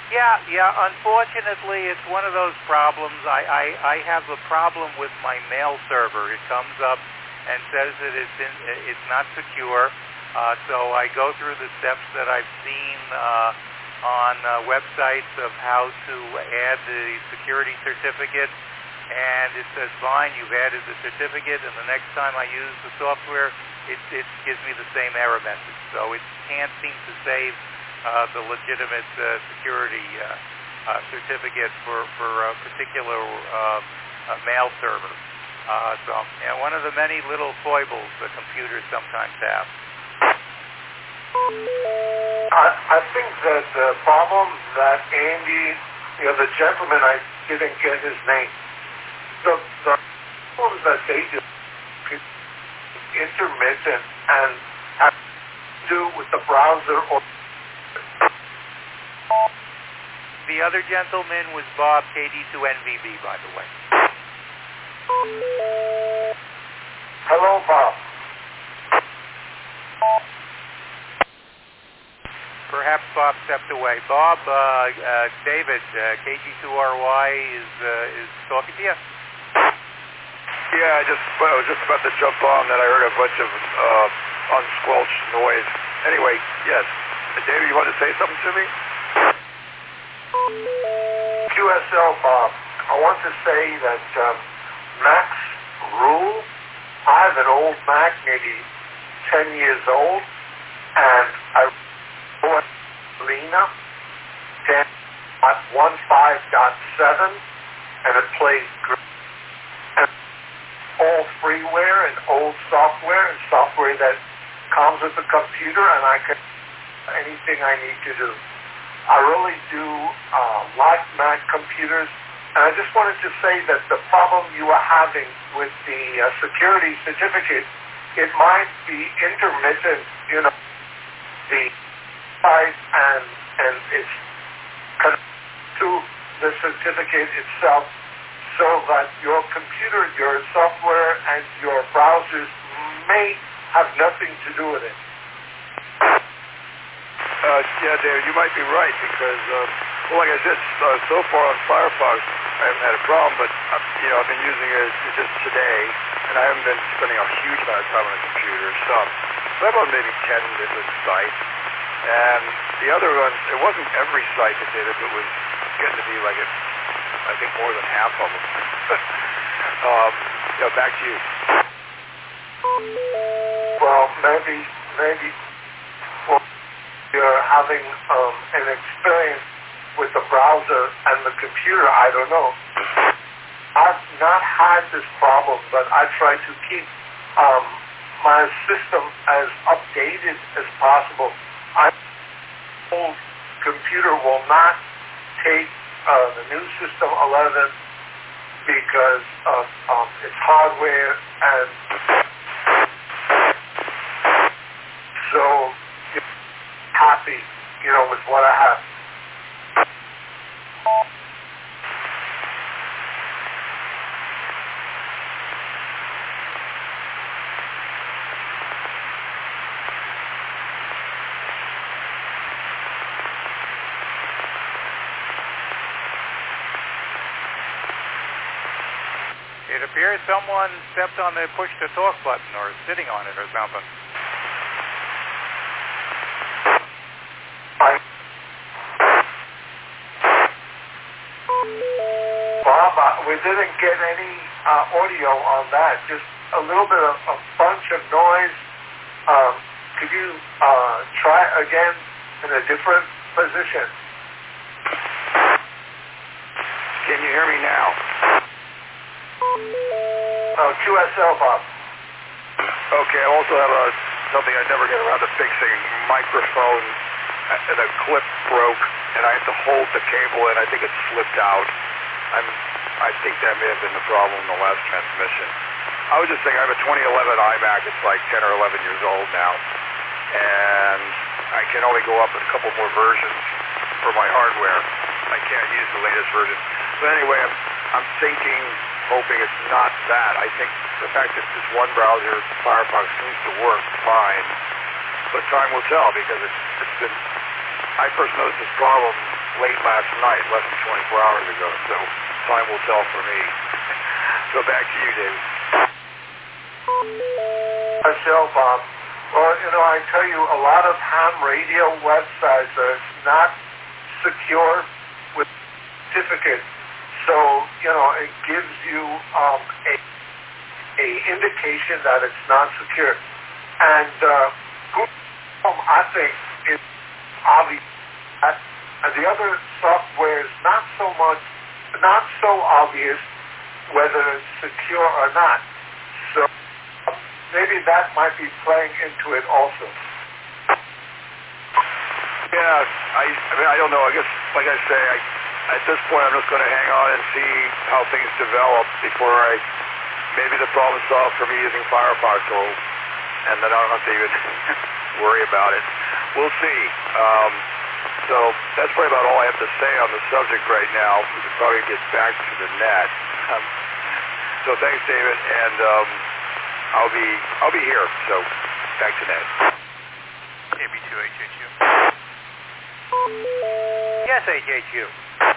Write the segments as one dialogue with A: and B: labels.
A: Yeah. Unfortunately, it's one of those problems. I have a problem with my mail server. It comes up and says that it's not secure. So I go through the steps that I've seen on websites of how to add the security certificate, and it says, fine, you've added the certificate, and the next time I use the software, it gives me the same error message. So it can't seem to save the legitimate security certificate for a particular mail server. So one of the many little foibles the computers sometimes have.
B: I think that the problem that Andy, the gentleman, I didn't get his name, the problems that they do intermittent and have to do with the browser or...
A: The other gentleman was Bob, KD2NVB, by the way.
B: Hello, Bob.
A: Perhaps Bob stepped away. Bob, David, KG2RY is talking to you.
C: Yeah, I was just about to jump on that. I heard a bunch of unsquelched noise. Anyway, yes. David, you want to say something to me?
B: QSL, Bob. I want to say that Mac's rule, I have an old Mac, maybe 10 years old, and I bought Lena 10.15.7, and it plays great. And all freeware and old software and software that comes with the computer, and I can anything I need to do. I really do like Mac computers, and I just wanted to say that the problem you are having with the security certificate, it might be intermittent, the site and it's connected to the certificate itself, so that your computer, your software, and your browsers may have nothing to do with it.
C: Yeah, David, you might be right, because, like I said, so far on Firefox, I haven't had a problem, but, I've been using it just today, and I haven't been spending a huge amount of time on the computer, some. So I have on maybe 10 different sites, and the other ones, it wasn't every site that did it, but it was getting to be like I think more than half of them. Back to you.
B: Well, maybe you're having an experience with the browser and the computer, I don't know. I've not had this problem, but I try to keep my system as updated as possible. My old computer will not take the new system 11 because of its hardware, and so happy, with what I have.
A: It appears someone stepped on the push-to-talk button or is sitting on it or something.
B: Bob, we didn't get any audio on that, just a little bit of a bunch of noise. Could you try again in a different position?
C: Can you hear me now?
B: QSL, Bob.
C: Okay, I also have something I never get around to fixing. Microphone, the clip broke, and I had to hold the cable, and I think it slipped out. I think that may have been the problem in the last transmission. I was just thinking, I have a 2011 iMac. It's like 10 or 11 years old now, and I can only go up a couple more versions for my hardware. I can't use the latest version. But anyway, I'm thinking, hoping it's not that. I think the fact that this one browser, Firefox, seems to work fine, but time will tell, because it's been... I first noticed this problem late last night, less than 24 hours ago, so time will tell for me. So back to you, David.
B: Myself, well, I tell you, a lot of ham radio websites are not secure with certificates. So, it gives you a indication that it's not secure. And Google, I think, is obvious. And the other software is not so obvious whether it's secure or not. So maybe that might be playing into it also.
C: Yeah, I don't know. I guess, like I say, at this point, I'm just going to hang on and see how things develop before maybe the problem's solved for me using Firefox, and then I don't have to even worry about it. We'll see. So that's probably about all I have to say on the subject right now. We can probably get back to the net. So thanks, David, and I'll be here. So back to net.
A: AB2HHU. Yes, HHU.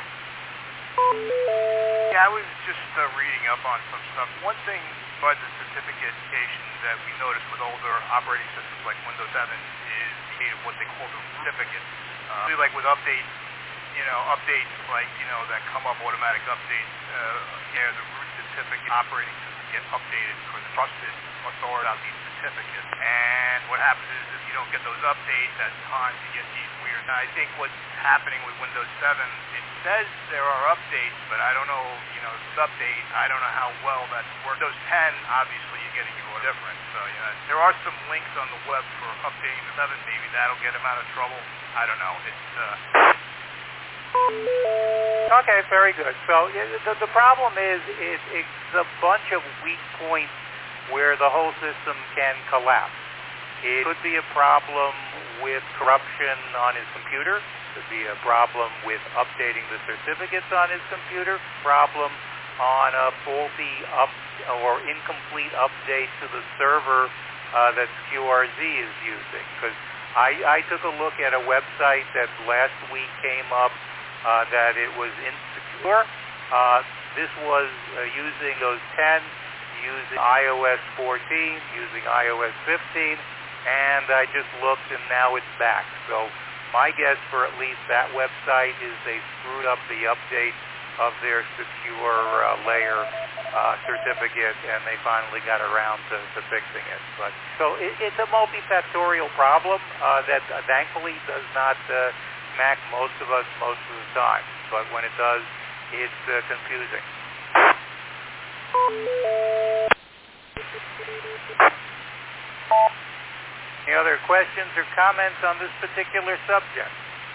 D: Yeah, I was just reading up on some stuff. One thing by the certification that we noticed with older operating systems like Windows 7 is what they call the certificates. Like with updates, updates like, that come up, automatic updates, the root certificate operating system get updated for the trusted authority about these certificates. And what happens is if you don't get those updates at times, you get these weird. Now, I think what's happening with Windows 7, it says there are updates, but I don't know, this update, I don't know how well that's working. Windows 10, obviously, you're getting a little different. So, there are some links on the web for updating the 7. Maybe that'll get them out of trouble. I don't know.
A: Okay, very good. So the problem is it's a bunch of weak points where the whole system can collapse. It could be a problem with corruption on his computer. It could be a problem with updating the certificates on his computer. Problem on a faulty or incomplete update to the server that QRZ is using. Because I took a look at a website that last week came up that it was insecure. This was using Windows 10, using iOS 14, using iOS 15, and I just looked and now it's back. So my guess for at least that website is they screwed up the update of their secure layer certificate, and they finally got around to fixing it. But so it's a multifactorial problem that thankfully does not smack most of us most of the time. But when it does, it's confusing. Any other questions or comments on this particular subject?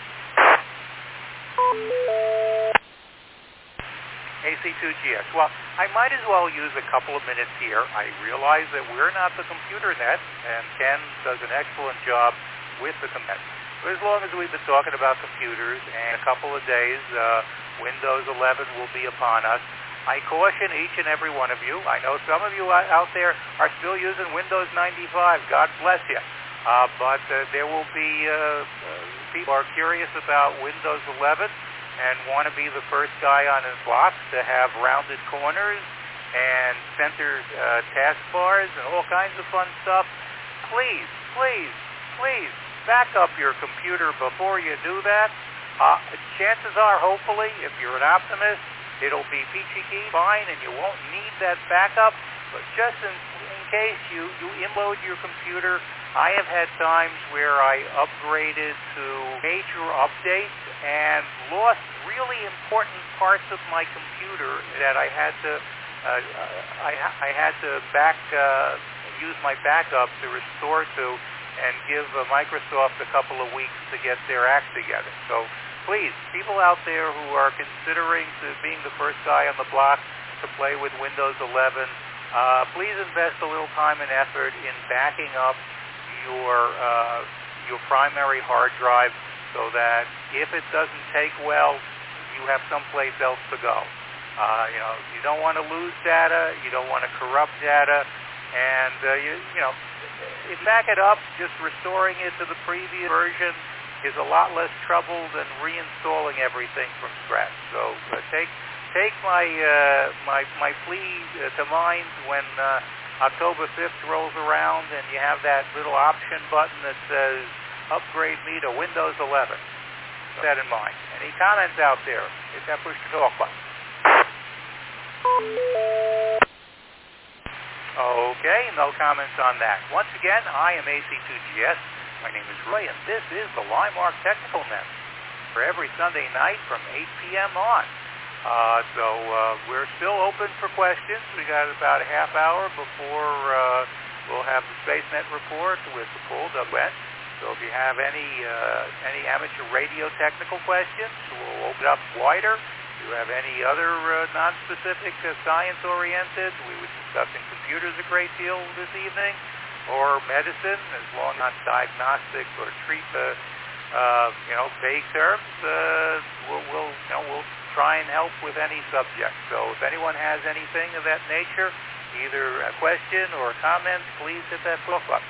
A: AC2GS. Well, I might as well use a couple of minutes here. I realize that we're not the computer net, and Ken does an excellent job with the net. But as long as we've been talking about computers, and a couple of days, Windows 11 will be upon us, I caution each and every one of you. I know some of you out there are still using Windows 95. God bless you. But there will be people who are curious about Windows 11 and want to be the first guy on his block to have rounded corners and center taskbars and all kinds of fun stuff. Please, please, please back up your computer before you do that. Chances are, hopefully, if you're an optimist, it'll be peachy keen, fine, and you won't need that backup. But just in case you implode your computer, I have had times where I upgraded to major updates and lost really important parts of my computer that I had to use my backup to restore to, and give Microsoft a couple of weeks to get their act together. So please, people out there who are considering being the first guy on the block to play with Windows 11, please invest a little time and effort in backing up your primary hard drive so that if it doesn't take well, you have someplace else to go. You don't want to lose data, you don't want to corrupt data, and if you back it up, just restoring it to the previous version is a lot less trouble than reinstalling everything from scratch. So take my plea to mind when October 5th rolls around and you have that little option button that says upgrade me to Windows 11. Keep that in mind. Any comments out there? Hit that push to talk button. Okay, no comments on that. Once again, I am AC2GS. My name is Roy, and this is the LimeArc Technical Net for every Sunday night from 8 p.m. on. So we're still open for questions. We got about a half hour before we'll have the SpaceNet report with the full WN. So if you have any amateur radio technical questions, we'll open up wider. If you have any other non-specific science-oriented, we were discussing computers a great deal this evening, or medicine, as long as not diagnostic or treat vague terms. We'll try and help with any subject. So if anyone has anything of that nature, either a question or a comment, please hit that plus button.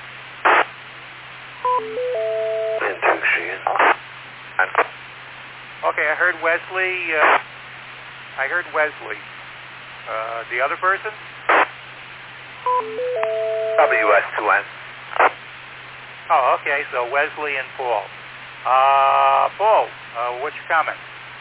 A: Okay, I heard Wesley. The other person?
E: WS2N.
A: Oh, okay, so Wesley and Paul. Paul, what's your comment?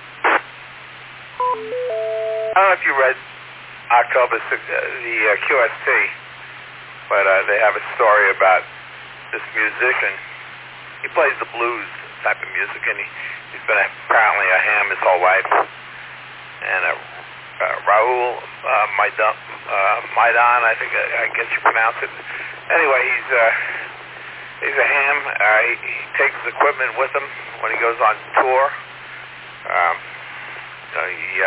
E: I don't know if you read October 6th, the QST, but they have a story about this musician. He plays the blues type of music, and he's been apparently a ham his whole life. And Raul Maidan, I think I guess you pronounce it. Anyway, he's a ham. He takes his equipment with him when he goes on tour. He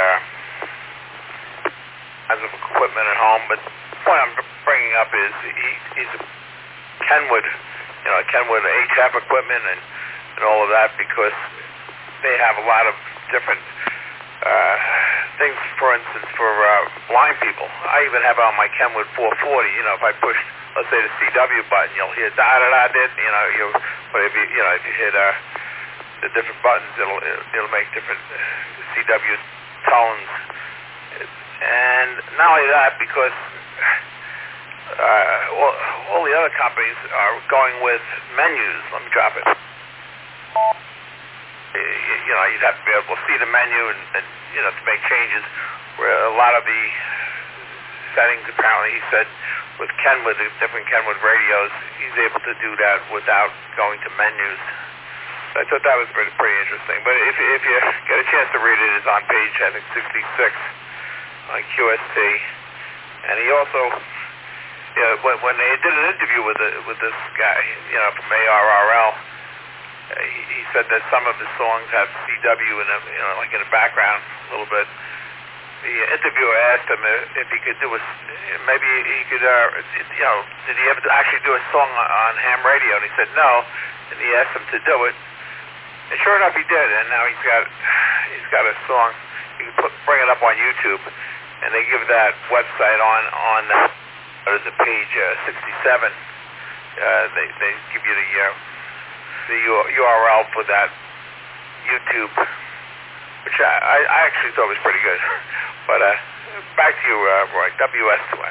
E: has equipment at home, but the point I'm bringing up is he's a Kenwood, Kenwood HF equipment and all of that, because they have a lot of different things, for instance, for blind people. I even have it on my Kenwood 440. If I push, let's say, the CW button, you'll hear da-da-da-dit, but if you hit the different buttons, it'll make different CW tones. And not only that, because all the other companies are going with menus. Let me drop it. You'd have to be able to see the menu and to make changes. Where a lot of the settings, apparently, he said, with Kenwood, the different Kenwood radios, he's able to do that without going to menus. So I thought that was pretty interesting. But if you get a chance to read it, it's on page, I think, 66 on QST. And he also, when they did an interview with this guy, from ARRL, he said that some of the songs have CW in in the background a little bit. The interviewer asked him if he could do maybe he could, did he ever actually do a song on ham radio? And he said no, and he asked him to do it. And sure enough, he did. And now he's got a song. You can bring it up on YouTube, and they give that website on page 67. They give you the URL for that YouTube, which I actually thought was pretty good. But back to you, Roy, WS2N.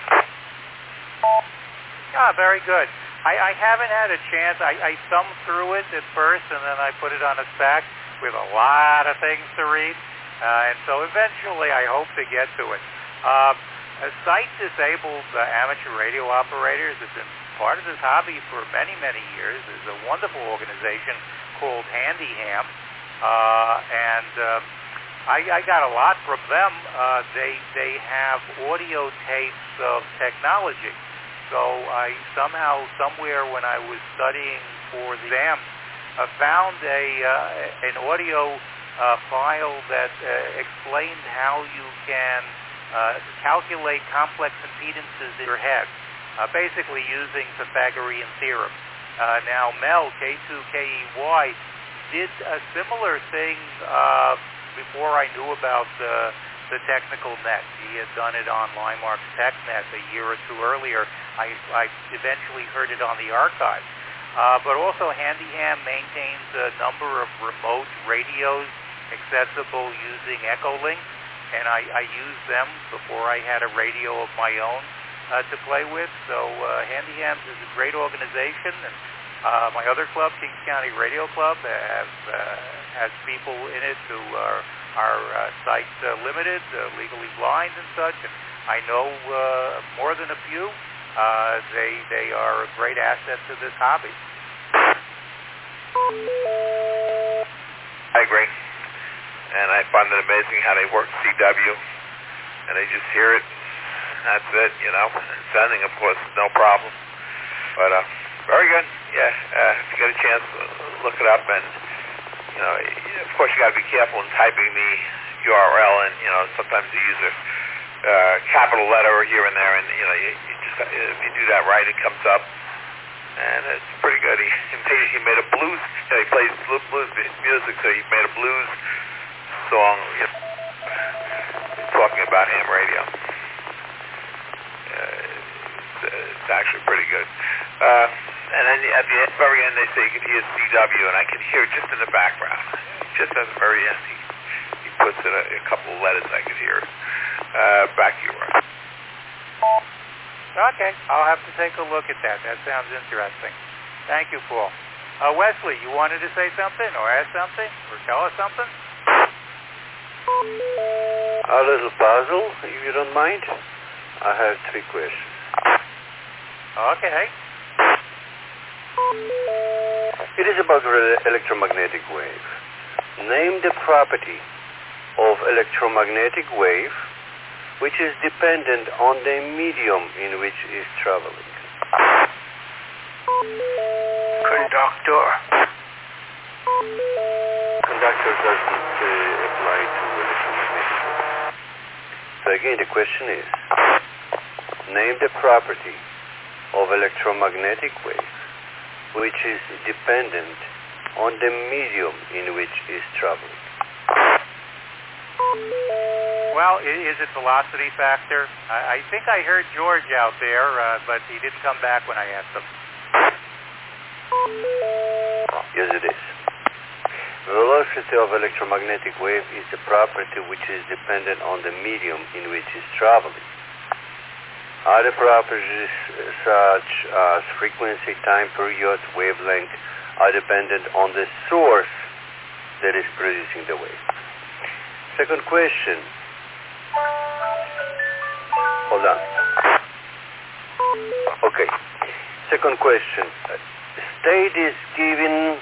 A: Yeah, very good. I haven't had a chance. I thumbed through it at first, and then I put it on a stack with a lot of things to read. And so eventually I hope to get to it. Sight-disabled amateur radio operators have been part of this hobby for many, many years. There's a wonderful organization called HandyHam, and I got a lot from them. They have audio tapes of technology. So I somehow, somewhere when I was studying for the exam, found an audio file that explained how you can calculate complex impedances in your head, basically using Pythagorean theorem. Now Mel, K2KEY, did a similar thing before I knew about the technical net. He had done it on LimeArc's TechNet a year or two earlier. I eventually heard it on the archive. But also Handyham maintains a number of remote radios accessible using Echolink, and I used them before I had a radio of my own to play with. So Handyhams is a great organization, and my other club, Kings County Radio Club, has people in it who are sight limited, legally blind and such, and I know more than a few. They are a great asset to this hobby.
E: I agree. And I find it amazing how they work CW, and they just hear it. That's it, you know. Sending, of course, is no problem. But very good. Yeah, if you get a chance, look it up. And, you know, of course, you got to be careful in typing the URL. And, you know, sometimes you use a capital letter here and there. And, you know, you just if you do that right, it comes up. And it's pretty good. He made a blues. You know, he plays blues music, so he made a blues song, you know, talking about ham radio. It's actually pretty good. And then at the very end, they say you can hear CW, and I can hear it just in the background. Just at the very end, he puts in a couple of letters I could hear. Back to you, Ron.
A: Okay, I'll have to take a look at that. That sounds interesting. Thank you, Paul. Wesley, you wanted to say something, or ask something, or tell us something?
F: A little puzzle, if you don't mind. I have 3 questions.
A: Okay.
F: It is about electromagnetic wave. Name the property of electromagnetic wave which is dependent on the medium in which it is traveling.
B: Conductor.
F: Conductor doesn't apply to electromagnetic wave. So again, the question is, name the property of electromagnetic wave which is dependent on the medium in which it is traveling.
A: Well, is it velocity factor? I think I heard George out there, but he didn't come back when I asked him.
F: Yes, it is. Velocity of electromagnetic wave is the property which is dependent on the medium in which it is traveling. Other properties such as frequency, time period, wavelength are dependent on the source that is producing the wave. Second question. Hold on. Okay. Second question. State is given,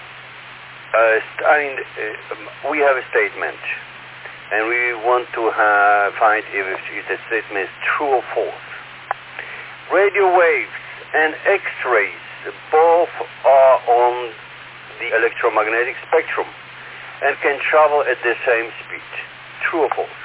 F: we have a statement, and we want to find if the statement is true or false. Radio waves and X-rays both are on the electromagnetic spectrum and can travel at the same speed. True or false?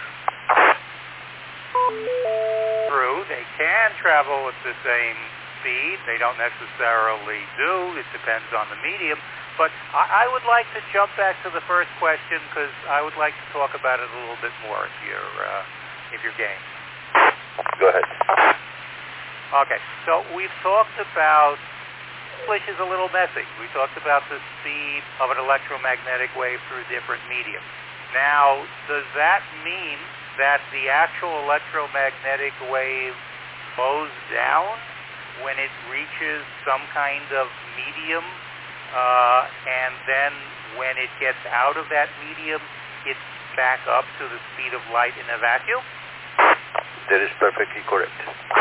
A: True. They can travel at the same speed. They don't necessarily do. It depends on the medium. But I would like to jump back to the first question because I would like to talk about it a little bit more if you're game.
F: Go ahead.
A: Okay. So we've talked about, which is a little messy. We talked about the speed of an electromagnetic wave through different mediums. Now, does that mean that the actual electromagnetic wave slows down when it reaches some kind of medium, and then when it gets out of that medium, it's back up to the speed of light in a vacuum?
F: That is perfectly correct.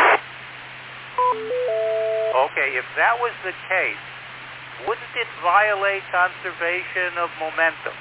A: Okay, if that was the case, wouldn't it violate conservation of momentum?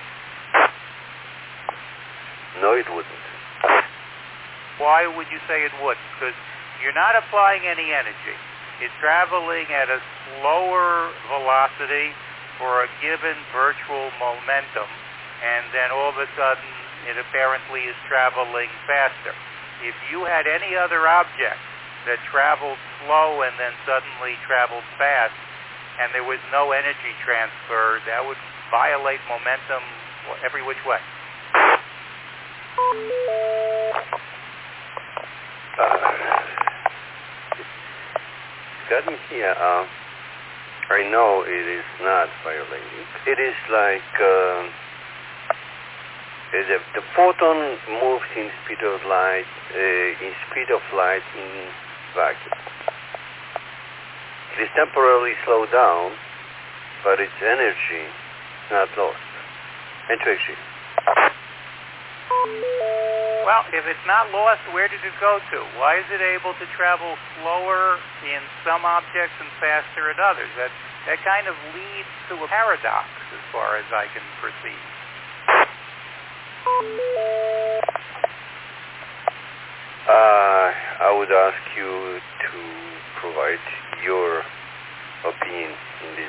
F: No, it wouldn't.
A: Why would you say it wouldn't? Because you're not applying any energy. It's traveling at a slower velocity for a given virtual momentum, and then all of a sudden it apparently is traveling faster. If you had any other object that traveled slow and then suddenly traveled fast, and there was no energy transfer, that would violate momentum every which way.
F: Got me here. I know it is not violating. It is like the photon moves in speed of light, in vacuum. It is temporarily slowed down, but its energy is not lost. Intuition.
A: Well, if it's not lost, where did it go to? Why is it able to travel slower in some objects and faster in others? That kind of leads to a paradox as far as I can perceive.
F: I would ask you to provide your opinion in this.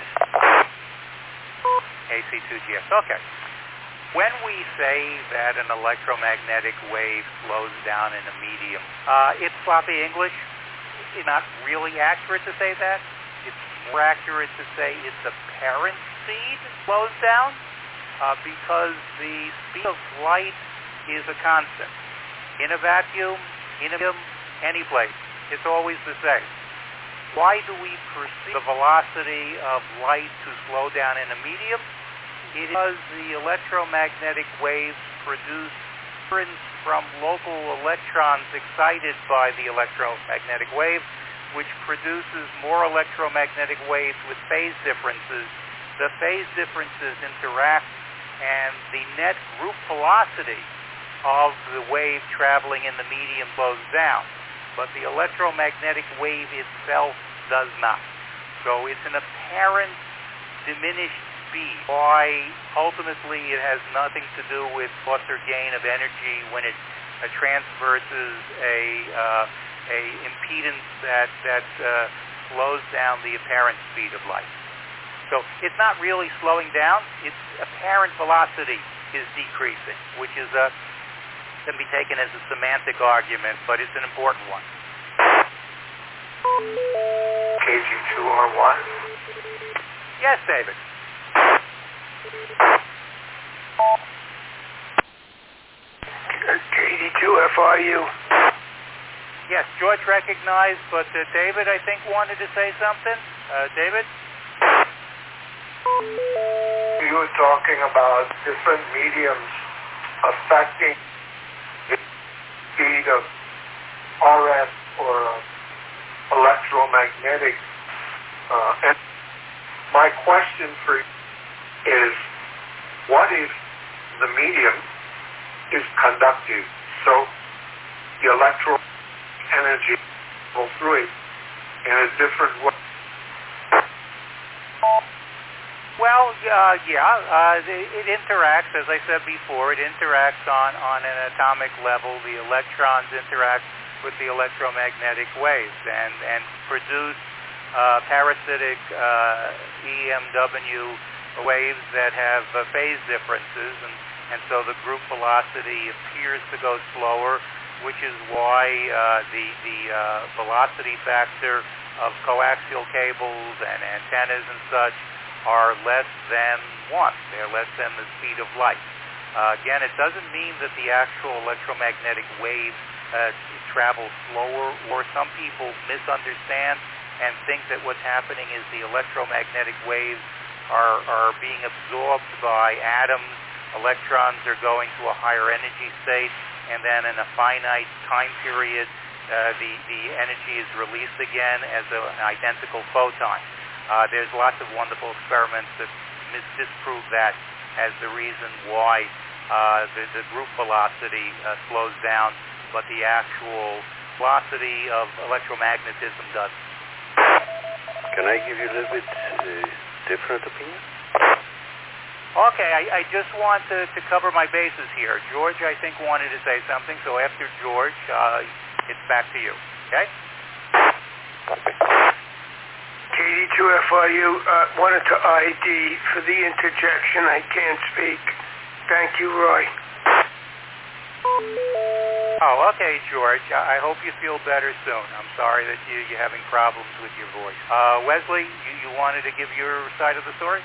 A: AC2GS. Okay. When we say that an electromagnetic wave slows down in a medium, it's sloppy English. It's not really accurate to say that. It's more accurate to say its apparent speed slows down because the speed of light is a constant. In a vacuum, in a medium, any place, it's always the same. Why do we perceive the velocity of light to slow down in a medium? It is because the electromagnetic waves produce currents from local electrons excited by the electromagnetic wave, which produces more electromagnetic waves with phase differences. The phase differences interact, and the net group velocity of the wave traveling in the medium slows down. But the electromagnetic wave itself does not. So it's an apparent diminished speed. Why ultimately it has nothing to do with loss or gain of energy when it transverses a impedance that slows down the apparent speed of light. So it's not really slowing down. Its apparent velocity is decreasing, which is can be taken as a semantic argument, but it's an important one.
B: KG2R1?
A: Yes, David.
G: KD2FRU.
A: Yes, George recognized, but David, I think, wanted to say something. David?
B: You were talking about different mediums affecting the speed of RF or electromagnetic. And my question for you is, what if the medium is conductive? So the electro energy will through it in a different way.
A: Well, it interacts, as I said before, it interacts on an atomic level. The electrons interact with the electromagnetic waves and produce parasitic EMW waves that have phase differences, and so the group velocity appears to go slower, which is why the velocity factor of coaxial cables and antennas and such are less than 1. They're less than the speed of light. Again, it doesn't mean that the actual electromagnetic wave travels slower, or some people misunderstand and think that what's happening is the electromagnetic waves are being absorbed by atoms. Electrons are going to a higher energy state, and then in a finite time period, the energy is released again as an identical photon. There's lots of wonderful experiments that disprove that as the reason why the group velocity slows down, but the actual velocity of electromagnetism doesn't.
F: Can I give you a little bit different opinion?
A: Okay, I just want to cover my bases here. George, I think, wanted to say something, so after George, it's back to you. Okay?
G: KD2FRU, wanted to ID for the interjection. I can't speak. Thank you, Roy.
A: Oh, okay, George. I hope you feel better soon. I'm sorry that you're having problems with your voice. Wesley, you wanted to give your side of the story?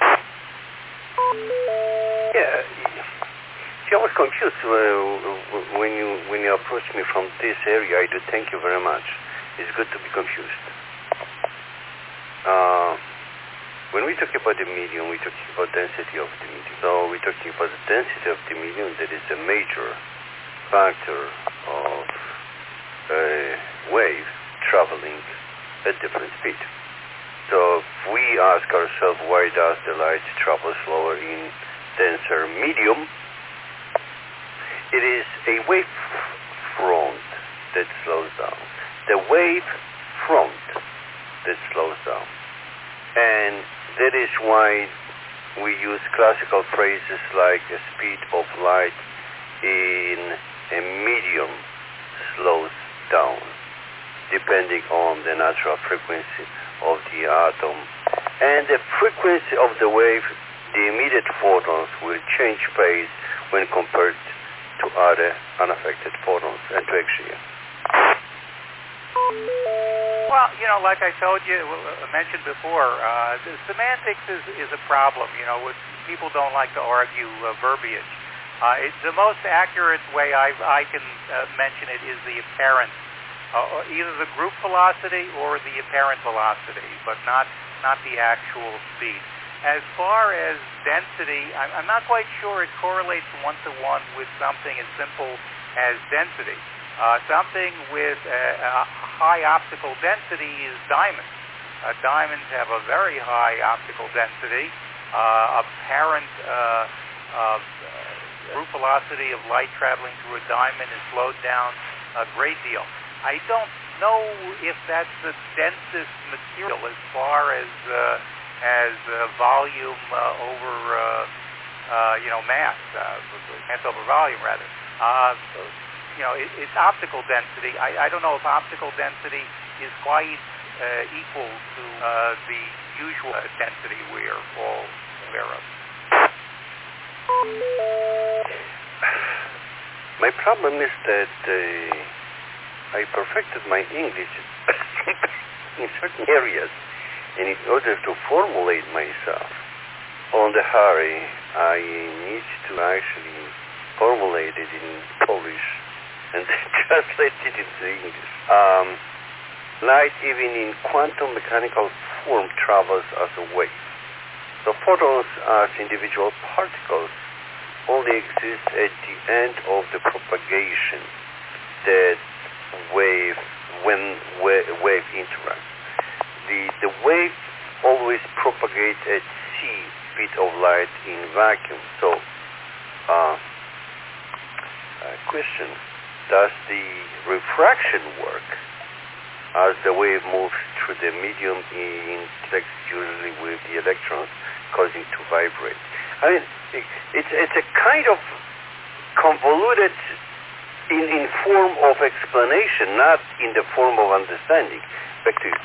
F: Yeah. See, I was confused when you approached me from this area. I do thank you very much. It's good to be confused. When we talk about the medium, we're talking about density of the medium. So we're talking about the density of the medium. That is a major factor of a wave traveling at different speed. So if we ask ourselves why does the light travel slower in denser medium, it is a wave front that slows down. The wave front that slows down. And that is why we use classical phrases like the speed of light in a medium slows down, depending on the natural frequency of the atom. And the frequency of the wave, the emitted photons will change phase when compared to other unaffected photons and to X-ray.
A: Well, like I told you, mentioned before, the semantics is a problem. People don't like to argue verbiage. The most accurate way I can mention it is the apparent, either the group velocity or the apparent velocity, but not the actual speed. As far as density, I'm not quite sure it correlates one-to-one with something as simple as density. Something with a high optical density is diamonds. Diamonds have a very high optical density. Apparent group velocity of light traveling through a diamond is slowed down a great deal. I don't know if that's the densest material as far as volume over mass, mass over volume rather. It's optical density. I don't know if optical density is quite equal to the usual density we are all aware of.
F: My problem is that I perfected my English in certain areas, and in order to formulate myself on the hurry, I need to actually formulate it in Polish and translate it into English. Light, even in quantum mechanical form, travels as a wave. So photons as individual particles only exist at the end of the propagation that when wave interacts. The wave always propagates at c speed of light in vacuum. So, question: does the refraction work as the wave moves through the medium interacts usually with the electrons, causing to vibrate? I mean, it's a kind of convoluted in form of explanation, not in the form of understanding. Back to you.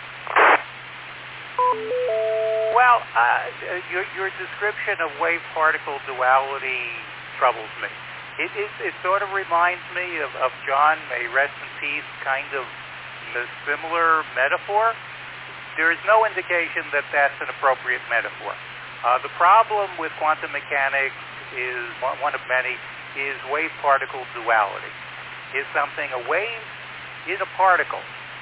A: Well, your description of wave-particle duality troubles me. It sort of reminds me of John, may rest in peace, kind of a similar metaphor. There is no indication that that's an appropriate metaphor. The problem with quantum mechanics is, one of many, is wave-particle duality. Is something a wave? Is a particle?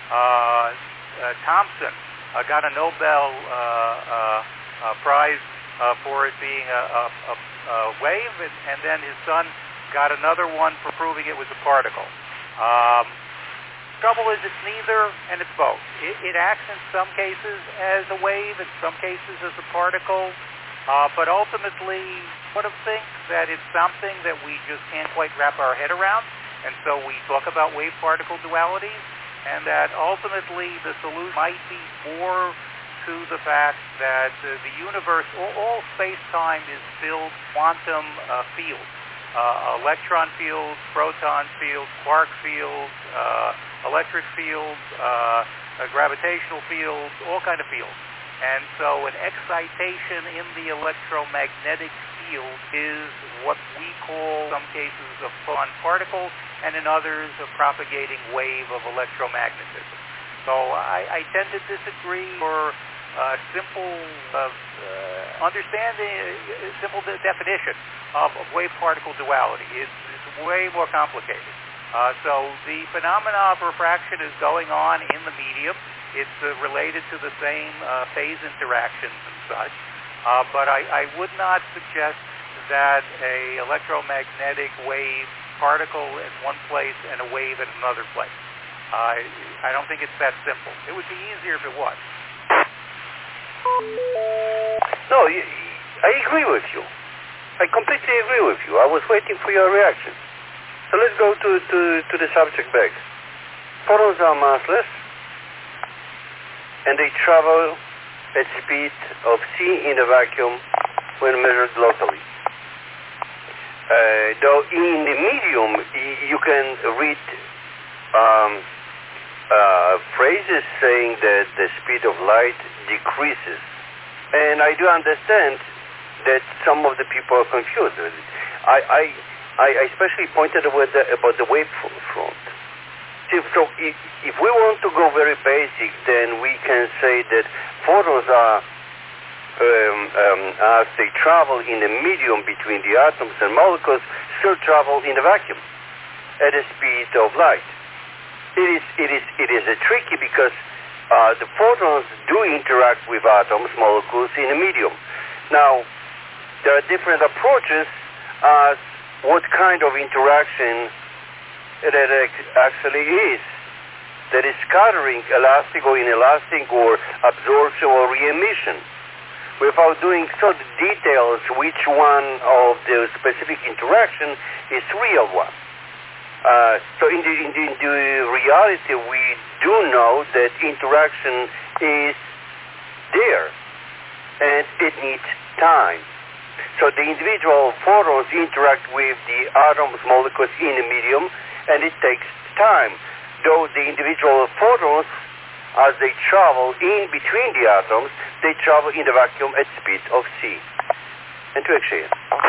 A: Thomson got a Nobel Prize for it being a wave, and then his son got another one for proving it was a particle. Trouble is, it's neither, and it's both. It acts in some cases as a wave, in some cases as a particle, but ultimately sort of think that it's something that we just can't quite wrap our head around, and so we talk about wave-particle dualities, and that ultimately the solution might be more to the fact that the universe, all space-time is filled quantum fields. Electron fields, proton fields, quark fields, electric fields, gravitational fields, all kind of fields. And so an excitation in the electromagnetic field is what we call, in some cases, a photon particle, and in others, a propagating wave of electromagnetism. So I tend to disagree, or simple understanding, simple definition of wave-particle duality. It's way more complicated. So the phenomena of refraction is going on in the medium. It's related to the same phase interactions and so such, but I would not suggest that a electromagnetic wave particle in one place and a wave in another place. I don't think it's that simple. It would be easier if it was.
F: No, I agree with you. I completely agree with you. I was waiting for your reaction. So let's go to the subject back. Photons are massless, and they travel at speed of c in the vacuum when measured locally. Though in the medium, you can read phrases saying that the speed of light decreases. And I do understand that some of the people are confused. I especially pointed out about the wave front. So if we want to go very basic, then we can say that photons are, as they travel in the medium between the atoms and molecules, still travel in the vacuum at the speed of light. It is tricky because the photons do interact with atoms, molecules in the medium. Now, there are different approaches as what kind of interaction it actually is. That is scattering, elastic or inelastic, or absorption or re-emission. Without doing so details, which one of the specific interaction is real one. So in the reality, we do know that interaction is there, and it needs time. So the individual photons interact with the atoms, molecules in the medium, and it takes time. Though the individual photons, as they travel in between the atoms, they travel in the vacuum at speed of c. And to actually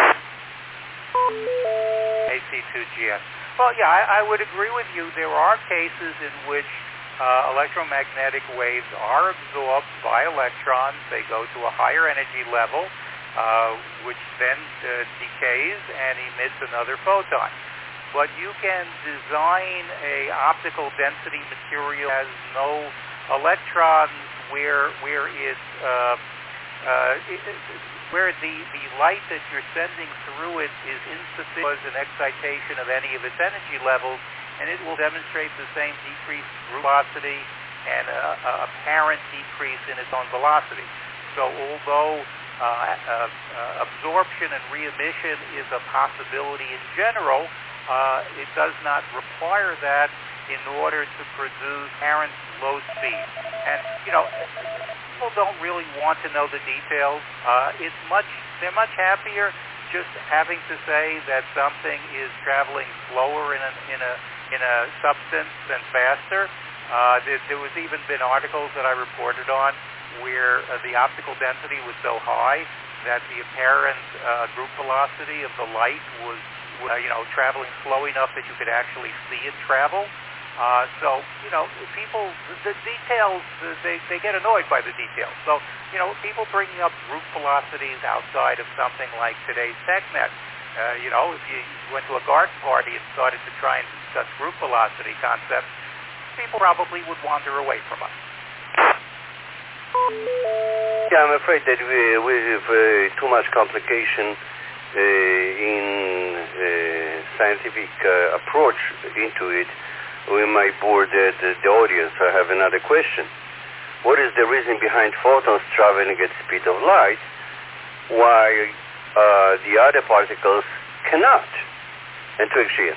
A: AC2GS. Well, yeah, I would agree with you. There are cases in which electromagnetic waves are absorbed by electrons. They go to a higher energy level, which then decays and emits another photon. But you can design a optical density material that has no electrons where the light that you're sending through it is insufficient as an excitation of any of its energy levels, and it will demonstrate the same decrease in group velocity and apparent decrease in its own velocity. So although absorption and re-emission is a possibility in general, it does not require that in order to produce apparent low speed. And, people don't really want to know the details. They're much happier just having to say that something is traveling slower in a substance than faster. There was even been articles that I reported on where the optical density was so high that the apparent group velocity of the light was traveling slow enough that you could actually see it travel. So, people, the details, they get annoyed by the details. So, people bringing up group velocities outside of something like today's TechNet, if you went to a garden party and started to try and discuss group velocity concepts, people probably would wander away from us.
F: Yeah, I'm afraid that with too much complication in scientific approach into it, we might bore the audience. I have another question. What is the reason behind photons traveling at the speed of light while the other particles cannot? And to explain.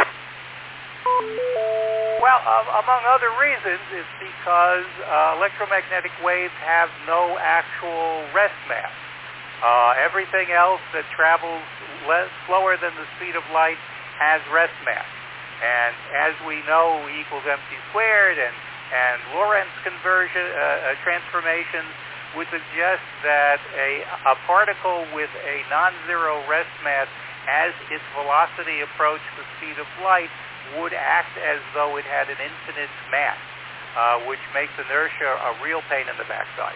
A: Well, among other reasons, it's because electromagnetic waves have no actual rest mass. Everything else that travels slower than the speed of light has rest mass. And as we know, E equals mc squared and Lorentz conversion transformations would suggest that a particle with a non-zero rest mass as its velocity approached the speed of light would act as though it had an infinite mass, which makes inertia a real pain in the backside.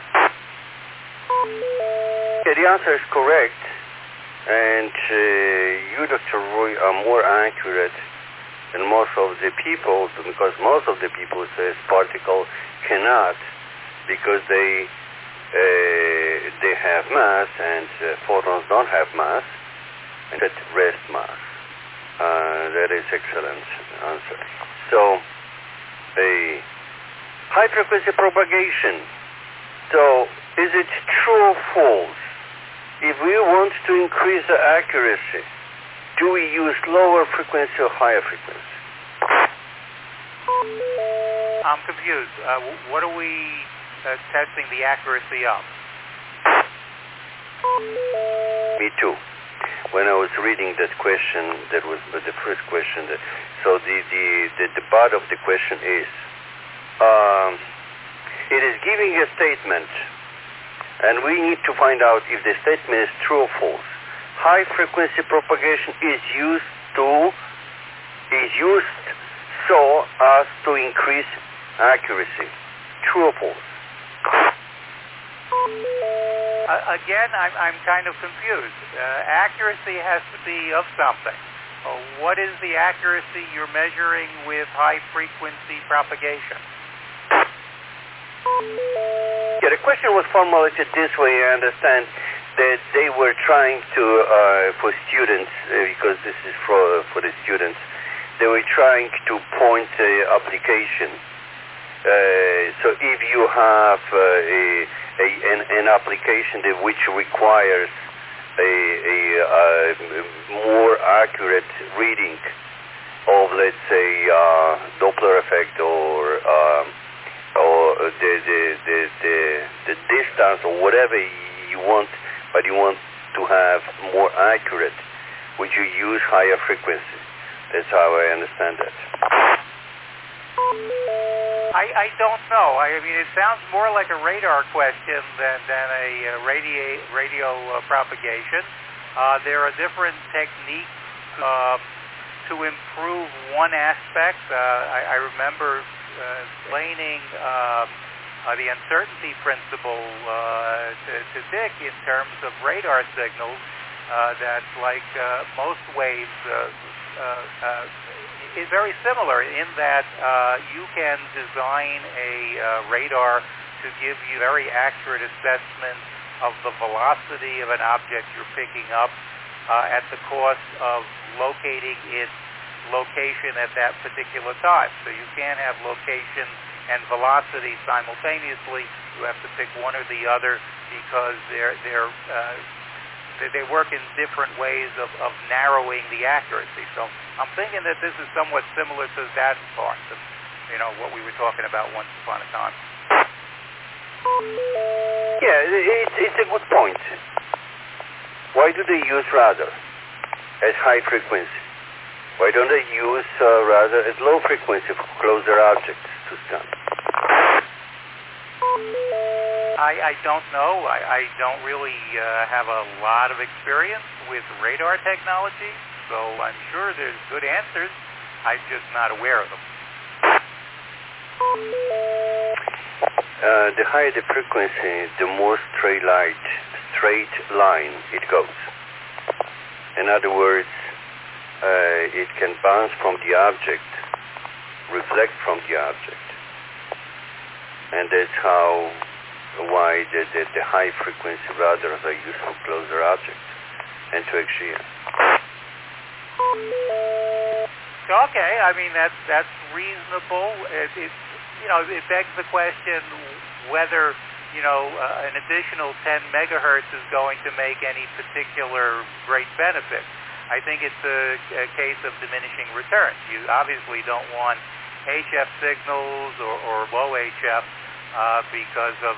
F: Yeah, the answer is correct. And you, Dr. Roy, are more accurate than most of the people, because most of the people say particle cannot, because they they have mass, and photons don't have mass, and at rest mass. That is excellent answer. So, a high frequency propagation. So, is it true or false? If we want to increase the accuracy, do we use lower frequency or higher frequency?
A: I'm confused. What are we testing the accuracy of?
F: Me too. When I was reading that question, that was the first question. So the part of the question is, it is giving a statement, and we need to find out if the statement is true or false. High frequency propagation is used so as to increase accuracy. True or false?
A: Again, I'm kind of confused. Accuracy has to be of something. What is the accuracy you're measuring with high-frequency propagation?
F: Yeah, the question was formulated this way. I understand that they were trying to, for students, because this is for the students, they were trying to point the application. So if you have an application which requires a more accurate reading of, let's say, Doppler effect or the distance or whatever you want, but you want to have more accurate, would you use higher frequency? That's how I understand that.
A: I don't know. I mean, it sounds more like a radar question than a radio propagation. There are different techniques to improve one aspect. I remember explaining the uncertainty principle to Dick in terms of radar signals. That, like most waves, is very similar in that you can design a radar to give you very accurate assessment of the velocity of an object you're picking up at the cost of locating its location at that particular time. So you can't have location and velocity simultaneously. You have to pick one or the other because they work in different ways of narrowing the accuracy. So I'm thinking that this is somewhat similar to that part of, what we were talking about once upon a time.
F: Yeah, it's a good point. Why do they use radar at high frequency? Why don't they use radar at low frequency for closer objects to scan?
A: I don't know. I don't really have a lot of experience with radar technology, so I'm sure there's good answers. I'm just not aware of them.
F: The higher the frequency, the more straight line it goes. In other words, it can bounce from the object, reflect from the object, and that's why the high frequency radars are used for closer objects and to XGN.
A: Okay, I mean that's reasonable. It begs the question whether an additional 10 megahertz is going to make any particular great benefit. I think it's a case of diminishing returns. You obviously don't want HF signals or low HF because of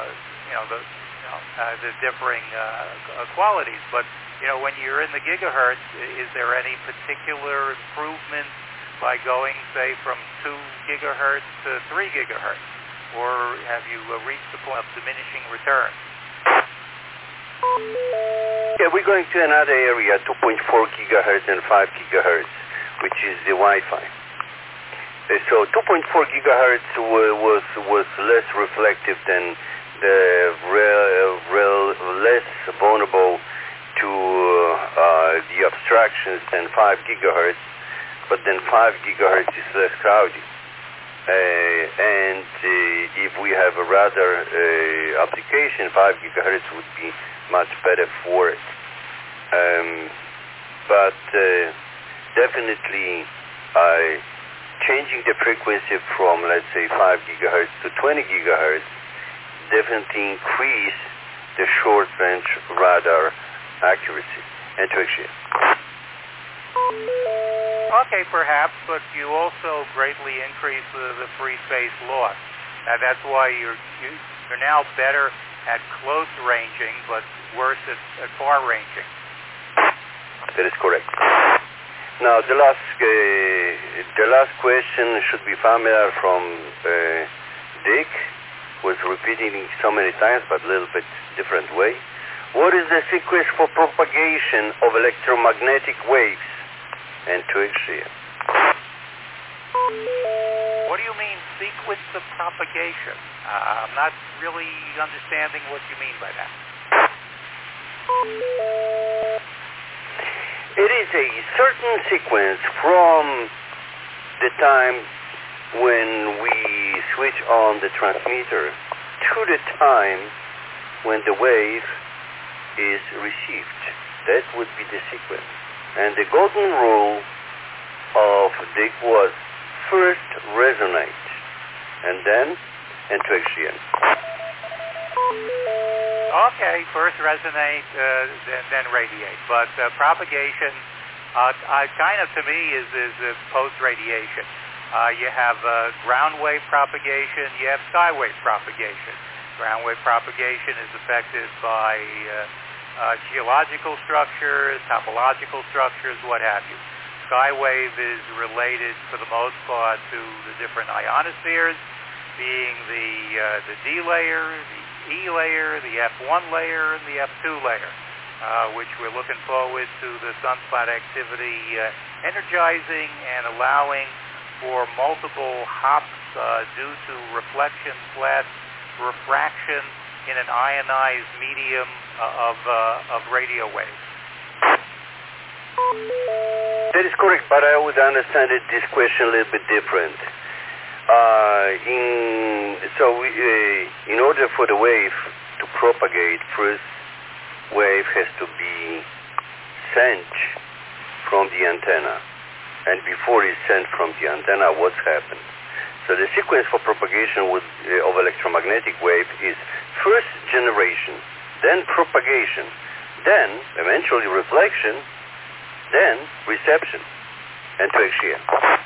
A: the differing qualities. But when you're in the gigahertz, is there any particular improvement by going, say, from 2 gigahertz to 3 gigahertz, or have you reached the point of diminishing returns?
F: Yeah, we're going to another area, 2.4 gigahertz and 5 gigahertz, which is the Wi-Fi. So 2.4 gigahertz was less reflective than less vulnerable to the abstractions than 5 gigahertz, but then 5 gigahertz is less crowded. and if we have a radar application, 5 gigahertz would be much better for it. But definitely changing the frequency from, let's say, 5 gigahertz to 20 gigahertz definitely increase the short-range radar accuracy and traction.
A: Okay, perhaps, but you also greatly increase the free space loss. That's why you're now better at close ranging, but worse at far ranging.
F: That is correct. Now, the last question should be familiar from Dick, was repeating it so many times, but a little bit different way. What is the sequence for propagation of electromagnetic waves and traction?
A: What do you mean, sequence of propagation? I'm not really understanding what you mean by that.
F: It is a certain sequence from the time when we switch on the transmitter to the time when the wave is received. That would be the sequence. And the golden rule of Dick was first resonate, and then interaction.
A: Okay, first resonate, then radiate. But propagation, kind of to me, is post-radiation. You have ground wave propagation, you have skywave propagation. Ground wave propagation is affected by geological structures, topological structures, what have you. Skywave is related, for the most part, to the different ionospheres, being the D layer, the E layer, the F1 layer, and the F2 layer, which we're looking forward to the sunspot activity energizing and allowing for multiple hops due to reflection/refraction in an ionized medium of radio waves.
F: That is correct, but I would understand this question a little bit different. In order for the wave to propagate, first wave has to be sent from the antenna. And before it's sent from the antenna, what's happened? So the sequence for propagation of electromagnetic wave is first generation, then propagation, then eventually reflection, then reception and traction.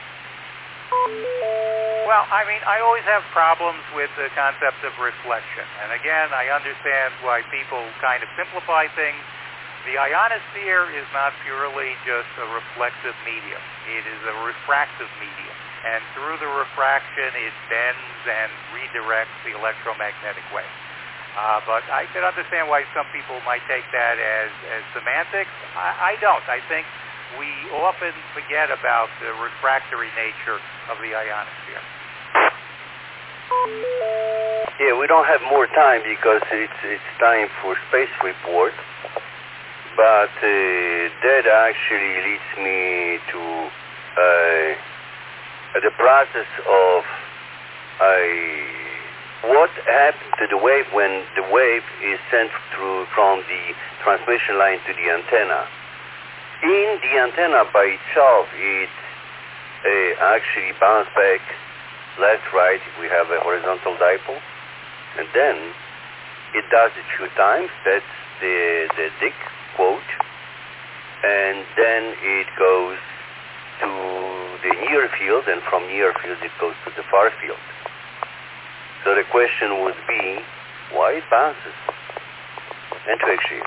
A: Well, I mean, I always have problems with the concept of reflection. And again, I understand why people kind of simplify things. The ionosphere is not purely just a reflective medium. It is a refractive medium. And through the refraction, it bends and redirects the electromagnetic wave. But I can understand why some people might take that as semantics. I don't. I think we often forget about the refractory nature of the ionosphere.
F: Yeah, we don't have more time because it's time for space report. But that actually leads me to the process of what happened to the wave when the wave is sent from the transmission line to the antenna. In the antenna by itself, it actually bounces back left, right, if we have a horizontal dipole. And then it does it a few times. That's the Dick quote. And then it goes to the near field, and from near field it goes to the far field. So the question would be, why it bounces? And to actually.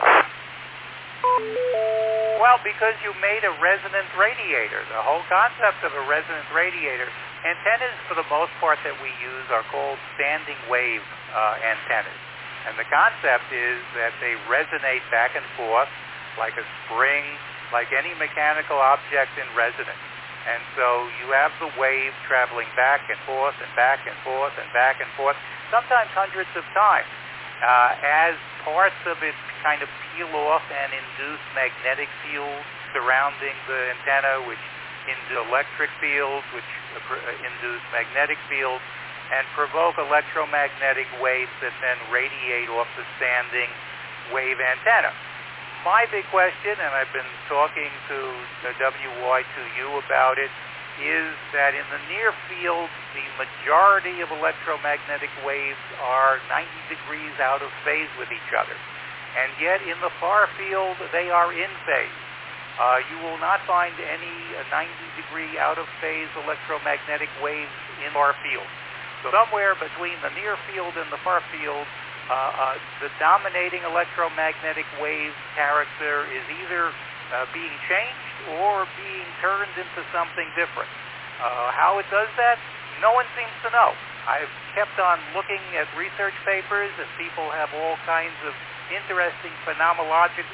A: Well, because you made a resonant radiator. The whole concept of a resonant radiator, antennas for the most part that we use are called standing wave antennas. And the concept is that they resonate back and forth like a spring, like any mechanical object in resonance. And so you have the wave traveling back and forth and back and forth and back and forth, sometimes hundreds of times. As parts of it kind of peel off and induce magnetic fields surrounding the antenna, which induce electric fields, which induce magnetic fields, and provoke electromagnetic waves that then radiate off the standing wave antenna. My big question, and I've been talking to the WY2U about it, is that in the near field, the majority of electromagnetic waves are 90 degrees out of phase with each other. And yet in the far field, they are in phase. You will not find any 90-degree out of phase electromagnetic waves in far field. So somewhere between the near field and the far field, the dominating electromagnetic wave character is either being changed or being turned into something different. How it does that, no one seems to know. I've kept on looking at research papers, and people have all kinds of interesting phenomenological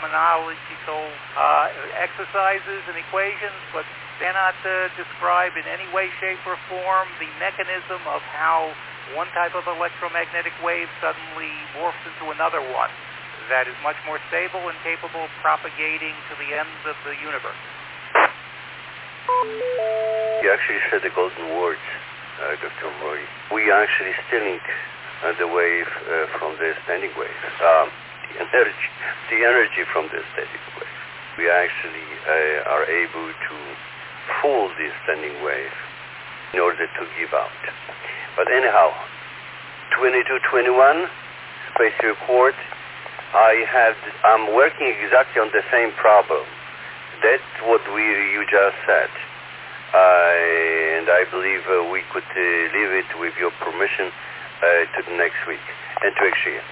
A: exercises and equations, but cannot describe in any way, shape, or form the mechanism of how one type of electromagnetic wave suddenly morphs into another one that is much more stable and capable of propagating to the ends of the universe.
F: You actually said the golden words, Dr. Roy. We are actually stealing the wave from the standing wave, the energy from the standing wave. We actually are able to fool the standing wave in order to give out. But anyhow, 2221, Space Report, I'm working exactly on the same problem. That's what you just said. And I believe we could leave it, with your permission, to the next week and to Axion.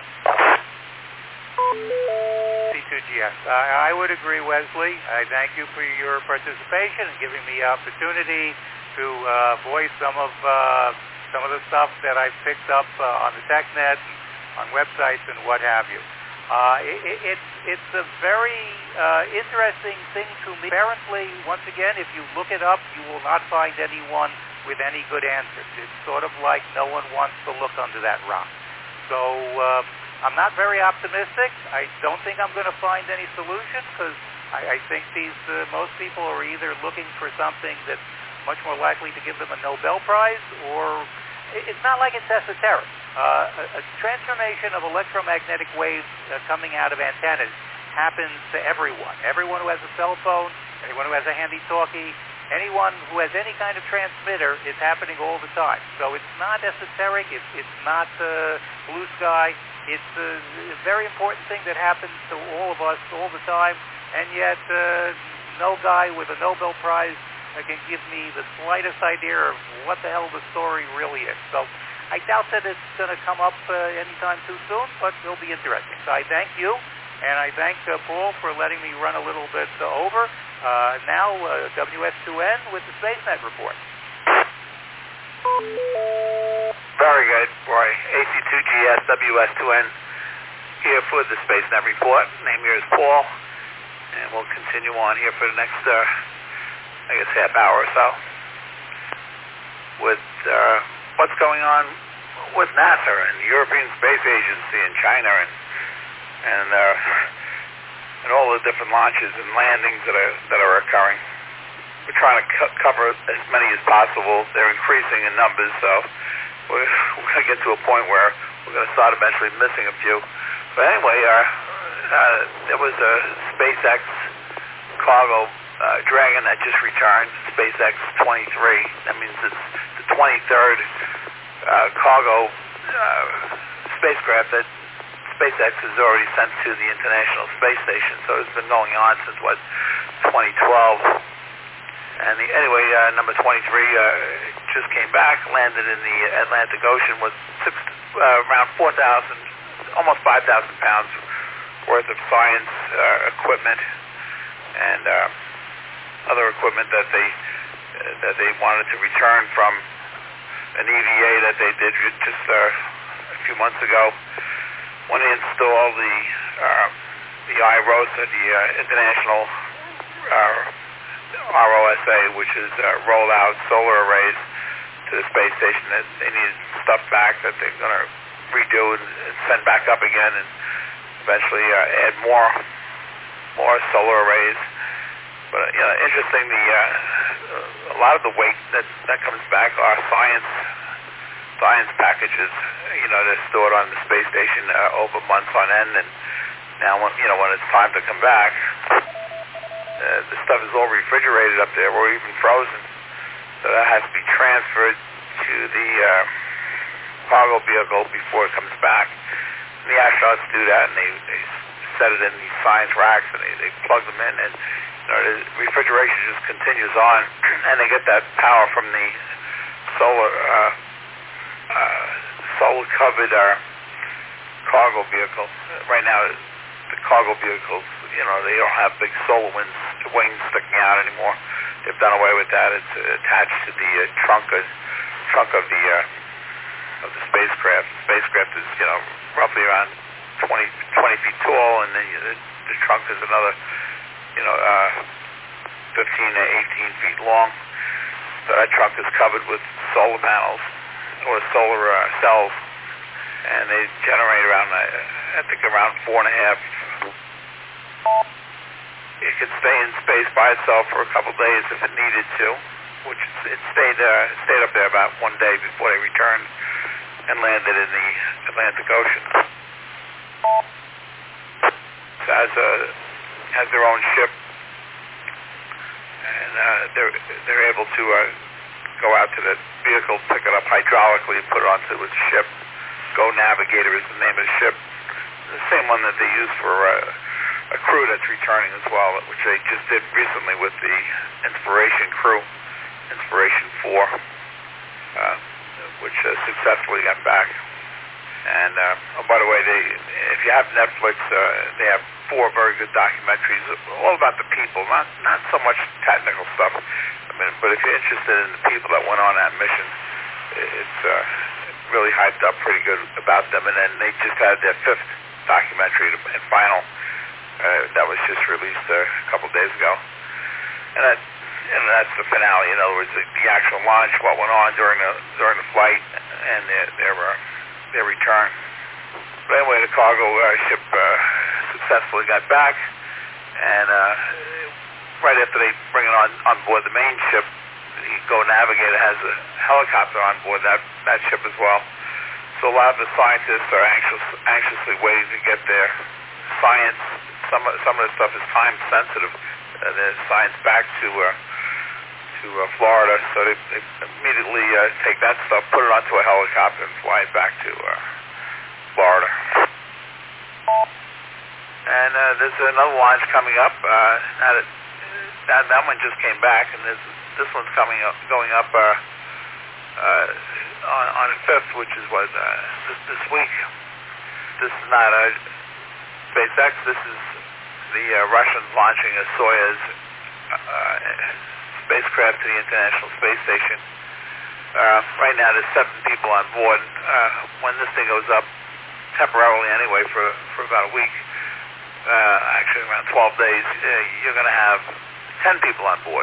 A: C2GS. I would agree, Wesley. I thank you for your participation and giving me the opportunity to voice some of the stuff that I've picked up on the TechNet, on websites, and what have you. It's a very interesting thing to me. Apparently, once again, if you look it up, you will not find anyone with any good answers. It's sort of like no one wants to look under that rock. So I'm not very optimistic. I don't think I'm going to find any solution, because I think most people are either looking for something that's much more likely to give them a Nobel Prize, or it's not like it's esoteric. A transformation of electromagnetic waves coming out of antennas happens to everyone. Everyone who has a cell phone, anyone who has a handy-talkie, anyone who has any kind of transmitter, it's happening all the time. So it's not esoteric, it's not blue sky. It's a very important thing that happens to all of us all the time, and yet no guy with a Nobel Prize can give me the slightest idea of what the hell the story really is. So I doubt that it's going to come up anytime too soon, but it'll be interesting. So I thank you, and I thank Paul for letting me run a little bit over. Now, WS2N with the SpaceNet report.
E: Very good, Roy. AC2GS, WS2N here for the SpaceNet report. Name here is Paul, and we'll continue on here for the next, half hour or so with what's going on with NASA and the European Space Agency and China and all the different launches and landings that are occurring. We're trying to cover as many as possible. They're increasing in numbers, so we're going to get to a point where we're going to start eventually missing a few. But anyway, there was a SpaceX cargo Dragon that just returned, SpaceX 23. That means it's the 23rd cargo spacecraft that SpaceX has already sent to the International Space Station. So it's been going on since, 2012. And number 23 just came back, landed in the Atlantic Ocean with around 4,000, almost 5,000 pounds worth of science equipment and other equipment that they wanted to return from an EVA that they did just a few months ago. When they installed the IROSA, the International ROSA, which is roll-out solar arrays to the space station, that they needed stuff back that they're going to redo and send back up again, and eventually add more solar arrays. But interesting. A lot of the weight that comes back are science packages. They're stored on the space station over months on end, and now when it's time to come back, the stuff is all refrigerated up there or even frozen. So that has to be transferred to the cargo vehicle before it comes back. And the astronauts do that, and they set it in these science racks, and they plug them in, and the refrigeration just continues on, and they get that power from the solar-covered cargo vehicle. Right now, the cargo vehicles, they don't have big solar wings sticking out anymore. They've done away with that. It's attached to the trunk of the spacecraft. The spacecraft is, roughly around 20 feet tall, and then the trunk is another, 15 to 18 feet long. So that trunk is covered with solar panels or solar cells, and they generate around, I think, around 4.5. It could stay in space by itself for a couple days if it needed to, which it stayed up there about 1 day before they returned and landed in the Atlantic Ocean. So has their own ship, and they're able to go out to the vehicle, pick it up hydraulically, and put it onto its ship. Go Navigator is the name of the ship. The same one that they use for a crew that's returning as well, which they just did recently with the Inspiration crew, Inspiration 4, which successfully got back. And by the way, if you have Netflix, they have 4 very good documentaries, all about the people, not so much technical stuff. But if you're interested in the people that went on that mission, it's really hyped up pretty good about them. And then they just had their 5th documentary and final that was just released a couple days ago. And that's the finale. In other words, the actual launch, what went on during the flight, and their return. But anyway, the cargo ship successfully got back, and right after they bring it on board the main ship, the Go Navigator has a helicopter on board that ship as well. So a lot of the scientists are anxiously waiting to get their science. Some of the stuff is time sensitive. Their science back to Florida, so they immediately take that stuff, put it onto a helicopter, and fly it back to Florida. And there's another launch coming up. That one just came back, and this one's going up on the 5th, which is this week. This is not SpaceX. This is the Russians launching a Soyuz spacecraft to the International Space Station. Right now, there's 7 people on board. When this thing goes up, temporarily anyway, for about a week, actually around 12 days, you're going to have 10 people on board.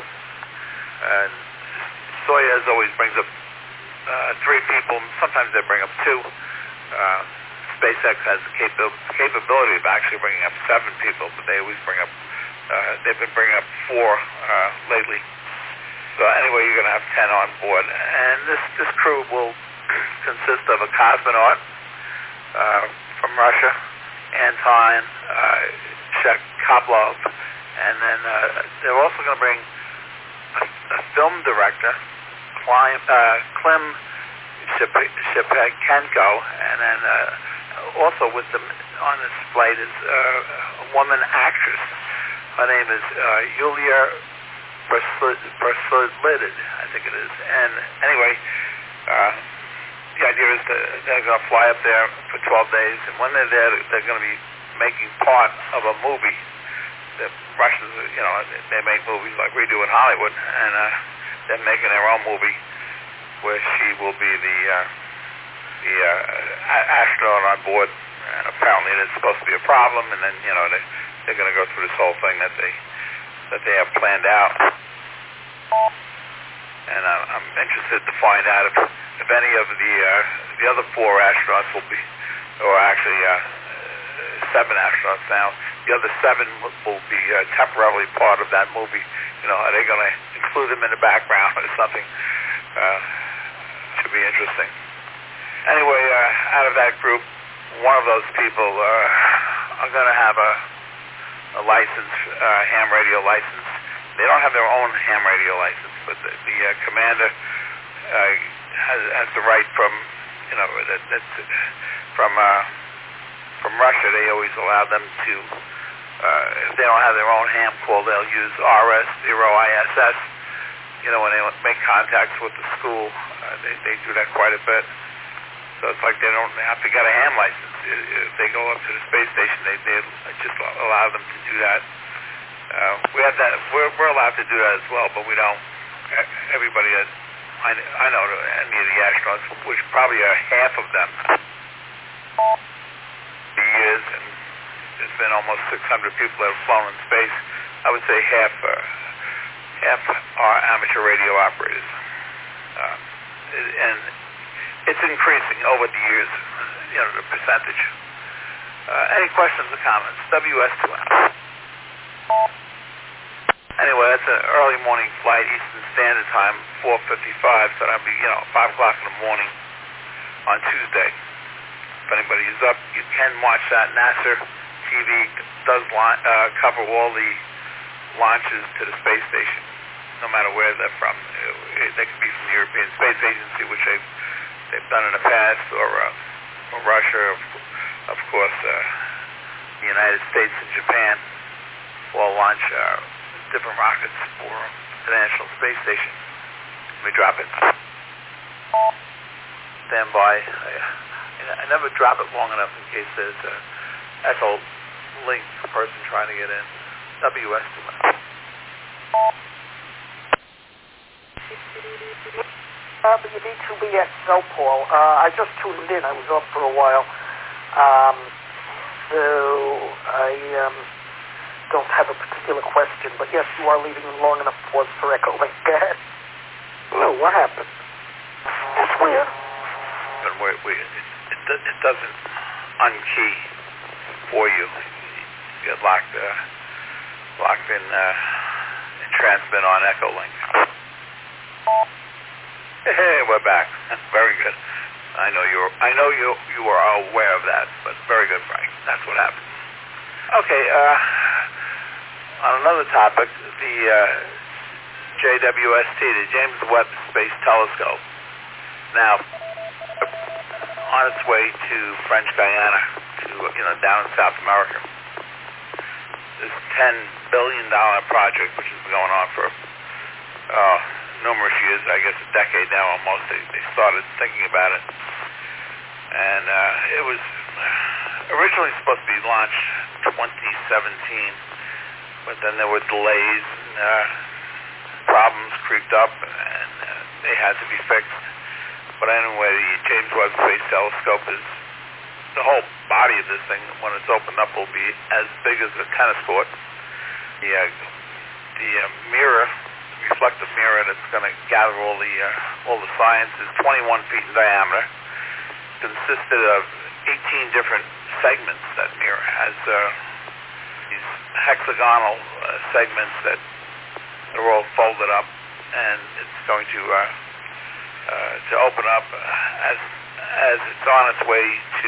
E: Soyuz always brings up 3 people. Sometimes they bring up 2. SpaceX has the capability of actually bringing up 7 people, but they always bring up. They've been bringing up 4 lately. So anyway, you're going to have 10 on board, and this crew will consist of a cosmonaut from Russia, Anton Chekhov, and then they're also going to bring a film director, Klim Shipchenko, and then also with them on this flight is a woman actress. Her name is Yulia Persolidid, I think it is. And anyway, the idea is that they're going to fly up there for 12 days, and when they're there, they're going to be making part of a movie. The Russians, they make movies like we do in Hollywood, and they're making their own movie where she will be the astronaut on board. And apparently, there's supposed to be a problem, and then they're going to go through this whole thing that they have planned out. And I'm interested to find out if any of the other 4 astronauts will be, or actually 7 astronauts now, the other 7 will be temporarily part of that movie. You know, are they going to include them in the background or something? Should be interesting. Anyway, out of that group, one of those people are going to have a license, ham radio license. They don't have their own ham radio license, but the commander has the right from, you know, from Russia. They always allow them to, if they don't have their own ham call, they'll use RS-0ISS. You know, when they make contacts with the school, they do that quite a bit. So it's like they don't have to get a ham license. If they go up to the space station, they just allow them to do that. We have that. We're allowed to do that as well, but we don't. Everybody that I know, any of the astronauts, which probably are half of them, the years, and there's been almost 600 people that have flown in space. I would say half are amateur radio operators, and it's increasing over the years. You know, the percentage. Any questions or comments? WS2M. Anyway, that's an early morning flight, Eastern Standard Time, 4:55, so that'll be, 5 o'clock in the morning on Tuesday. If anybody is up, you can watch that. NASA TV does cover all the launches to the space station, no matter where they're from. They could be from the European Space Agency, which they've done in the past, or Russia, of course, the United States and Japan will launch different rockets for the International Space Station. Let me drop it. Stand by. I never drop it long enough in case there's an echo link, a person trying to get in. WS2M.
H: WD2BX, no, Paul. I just tuned in. I was off for a while. So I don't have a particular question, but yes, you are leaving long enough pause for echo link. Go ahead. No, what happened? That's weird.
E: It doesn't unkey for you. You get locked in transmit on echo link. Hey, we're back. Very good. I know you were aware of that, but very good, Frank. That's what happened. Okay, on another topic, the JWST, the James Webb Space Telescope, now on its way to French Guiana, to down in South America. This $10 billion project, which has been going on for numerous years, I guess a decade now almost. They started thinking about it, and it was originally supposed to be launched 2017, but then there were delays and problems creeped up, and they had to be fixed. But anyway, the James Webb Space Telescope is, the whole body of this thing, when it's opened up, will be as big as a tennis court. The mirror, reflective mirror that's going to gather all the science is 21 feet in diameter. Consisted of 18 different segments. That mirror has these hexagonal segments that are all folded up, and it's going to open up as it's on its way to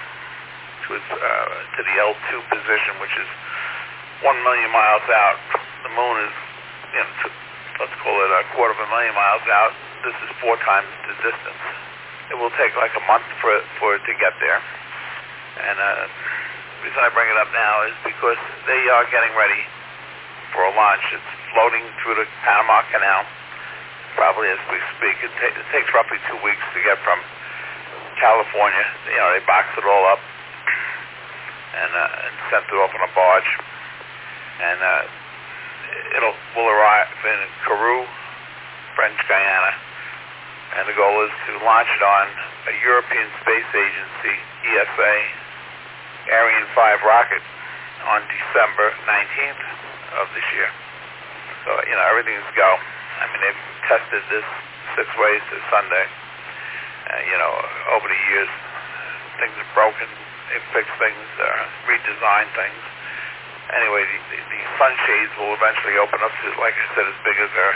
E: the L2 position, which is 1 million miles out. The moon is, let's call it 250,000 miles out. This is 4 times the distance. It will take like a month for it to get there. And the reason I bring it up now is because they are getting ready for a launch. It's floating through the Panama Canal, probably as we speak. It takes roughly 2 weeks to get from California. They box it all up and sent it off on a barge. And will arrive in Kourou, French Guiana, and the goal is to launch it on a European Space Agency, ESA, Ariane 5 rocket on December 19th of this year. So, everything's go. I mean, they've tested this 6 ways to Sunday. Over the years, things are broken. They've fixed things, redesigned things. anyway, the sunshades will eventually open up to, like I said, as big as our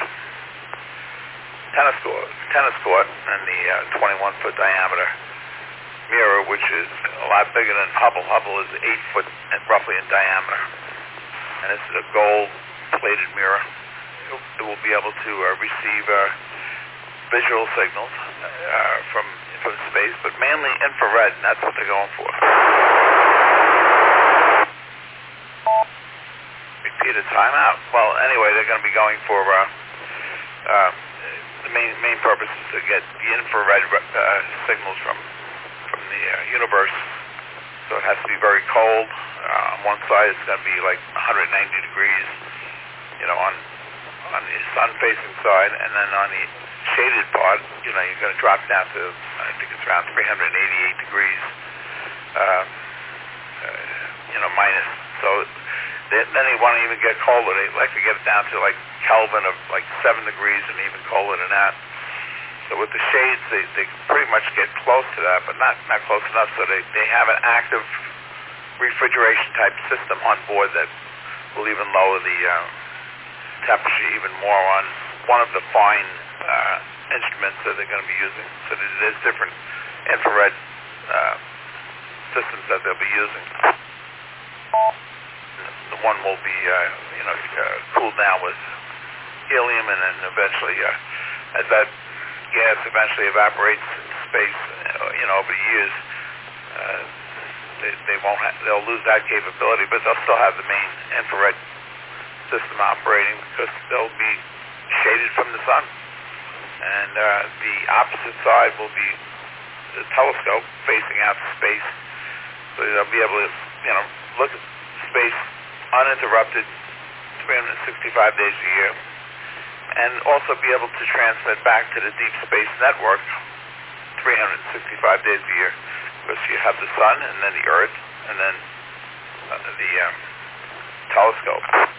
E: tennis court and the 21-foot diameter mirror, which is a lot bigger than Hubble. Hubble is 8 foot roughly in diameter, and this is a gold-plated mirror. It will be able to receive visual signals from space, but mainly infrared, and that's what they're going for. Repeated timeout. Well, anyway, they're going to be going for the main purpose is to get the infrared signals from the universe. So it has to be very cold. On one side, it's going to be like 190 degrees, on the sun-facing side, and then on the shaded part, you're going to drop down to, I think it's around 388 degrees, minus. So then they want to even get colder. They like to get it down to like Kelvin of like 7 degrees and even colder than that. So with the shades, they pretty much get close to that, but not close enough. So they have an active refrigeration type system on board that will even lower the temperature even more on one of the fine instruments that they're going to be using. So there's different infrared systems that they'll be using. The one will be cooled down with helium, and then eventually, as that gas eventually evaporates in space, over the years, they'll lose that capability, but they'll still have the main infrared system operating because they'll be shaded from the sun. And the opposite side will be the telescope facing out to space, so they'll be able to, look at space uninterrupted 365 days a year, and also be able to transmit back to the Deep Space Network 365 days a year, because you have the sun, and then the Earth, and then the telescope.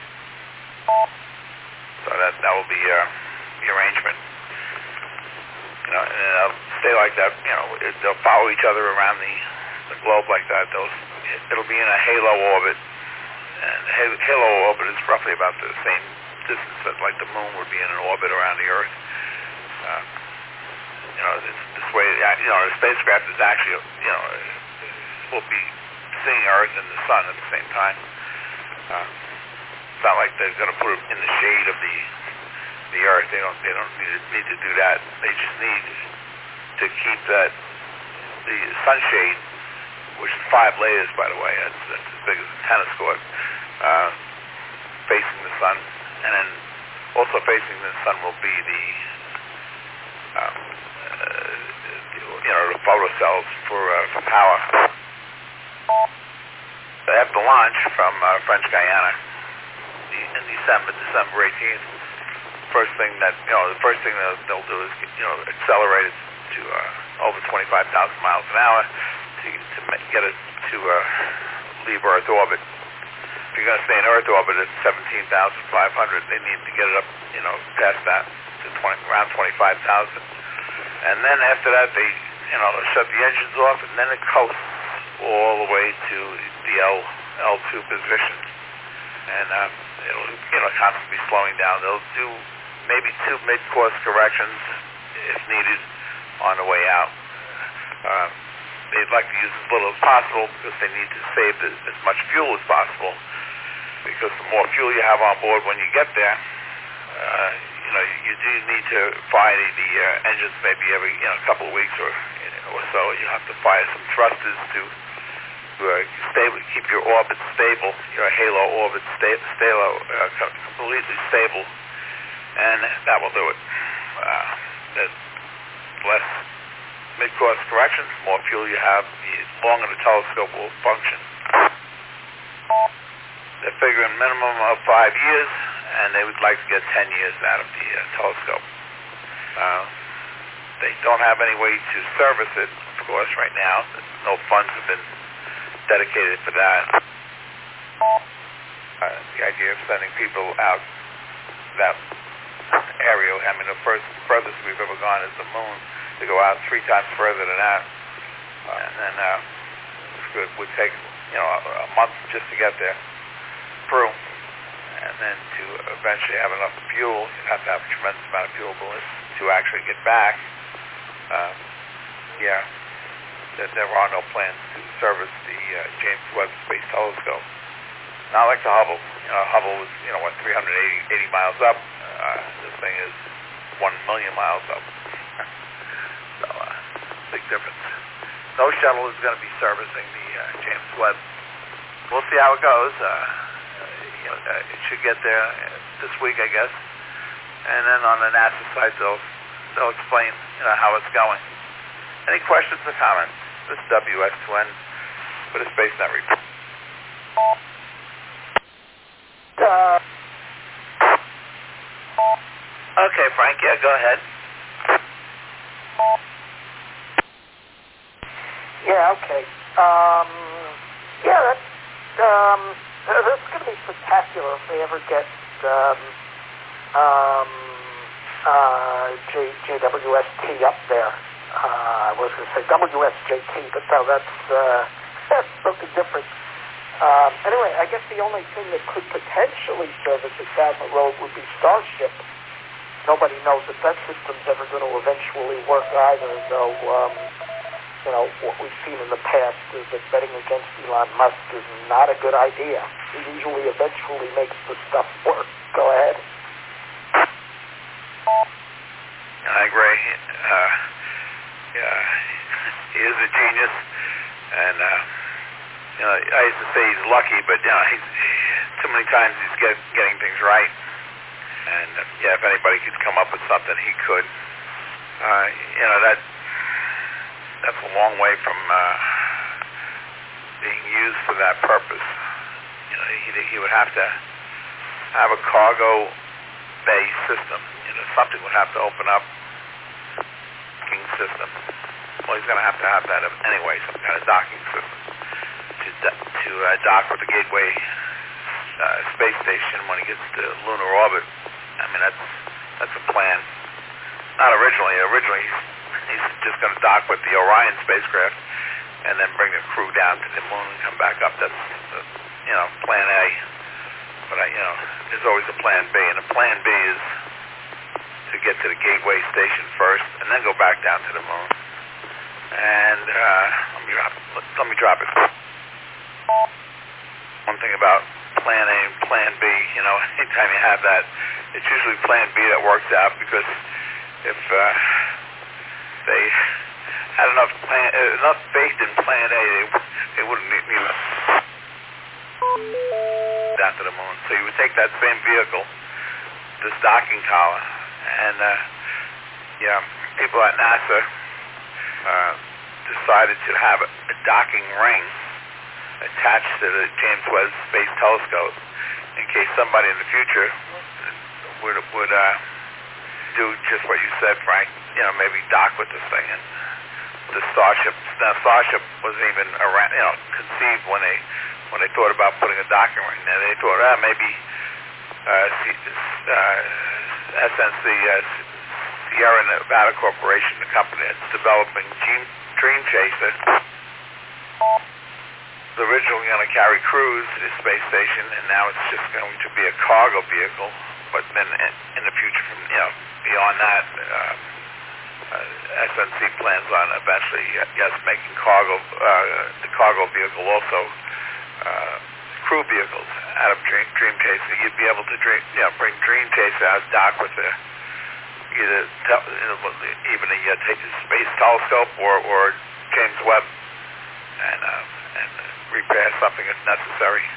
E: So that will be the arrangement. And they'll stay like that. They'll follow each other around the globe like that. It'll be in a halo orbit, and the halo orbit is roughly about the same distance that like the moon would be in an orbit around the Earth. This way, the spacecraft is actually, will be seeing Earth and the sun at the same time. It's not like they're going to put it in the shade of the Earth. They don't need to do that. They just need to keep the sunshade, which is 5 layers, by the way. That's as big as a tennis court, facing the sun, and then also facing the sun will be the photocells for power. They have the launch from French Guiana in December 18th. The first thing they'll do is accelerate it to over 25,000 miles an hour to get it to leave Earth orbit. If you're going to stay in Earth orbit at 17,500, they need to get it up, past that to around 25,000. And then after that, they, shut the engines off, and then it coasts all the way to the L2 position. And it'll constantly be slowing down. They'll do maybe 2 mid-course corrections if needed on the way out. They'd like to use as little as possible because they need to save as much fuel as possible, because the more fuel you have on board when you get there, you do need to fire the engines maybe every couple of weeks or so. You have to fire some thrusters to keep your orbit stable, your halo orbit completely stable, and that will do it. Less mid-course corrections, more fuel you have, the longer the telescope will function. They're figuring minimum of 5 years, and they would like to get 10 years out of the telescope. They don't have any way to service it, of course, right now. No funds have been dedicated for that. The idea of sending people out that area, the furthest we've ever gone is the moon. To go out 3 times further than that, and then it would take a month just to get there. through. And then to eventually have enough fuel, you have to have a tremendous amount of fuel to actually get back. There are no plans to service the James Webb Space Telescope. Not like the Hubble. Hubble was 380 miles up. This thing is 1 million miles up. So big difference. No shuttle is going to be servicing the James Webb. We'll see how it goes. It should get there this week, I guess. And then on the NASA site, they'll explain how it's going. Any questions or comments? This is WS2N for the SpaceNet report. Okay, Frank. Yeah, go ahead.
H: Yeah. Okay. That's going to be spectacular if they ever get JWST up there. I was going to say WSJT, but no, that's something different. Anyway, I guess the only thing that could potentially service it down the road would be Starship. Nobody knows if that system's ever going to eventually work either, though, what we've seen in the past is that betting against Elon Musk is not a good idea. He usually eventually makes the stuff work. Go ahead.
E: I agree. He is a genius, and I used to say he's lucky, but he's too many times he's getting things right. And if anybody could come up with something, he could. That's a long way from being used for that purpose. He would have to have a cargo bay system. Something would have to open up. System. Well, he's going to have that anyway, some kind of docking system to dock with the Gateway space station when he gets to lunar orbit. I mean, that's a plan. Not originally. Originally, he's just going to dock with the Orion spacecraft and then bring the crew down to the moon and come back up. That's plan A. But there's always a plan B, and the plan B is to get to the Gateway station first and then go back down to the moon. And let me drop it. One thing about plan A and plan B, anytime you have that, it's usually plan B that works out, because if they had enough faith in plan A, they wouldn't need down to the moon. So you would take that same vehicle, this docking collar, and people at NASA decided to have a docking ring attached to the James Webb Space Telescope in case somebody in the future would do just what you said, Frank. Maybe dock with this thing. And the Starship. Now, Starship wasn't even around, conceived when they thought about putting a docking ring there. They thought, maybe SNC, Sierra Nevada Corporation, the company that's developing Dream Chaser, was originally going to carry crews to the space station, and now it's just going to be a cargo vehicle. But then in the future, beyond that, SNC plans on eventually, making the cargo vehicle also crew vehicles out of Dream Chaser. You'd be able to bring Dream Chaser out, dock with either even a Space Telescope or James Webb, and repair something if necessary.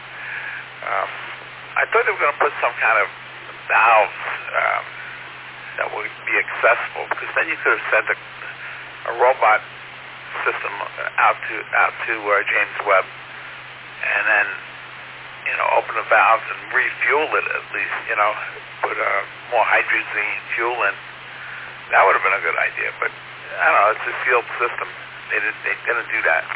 E: I thought they were going to put some kind of valves that would be accessible, because then you could have sent a robot system out to James Webb, and then open the valves and refuel it at least. Put more hydrazine fuel in. That would have been a good idea, but I don't know. It's a sealed system. They didn't do that,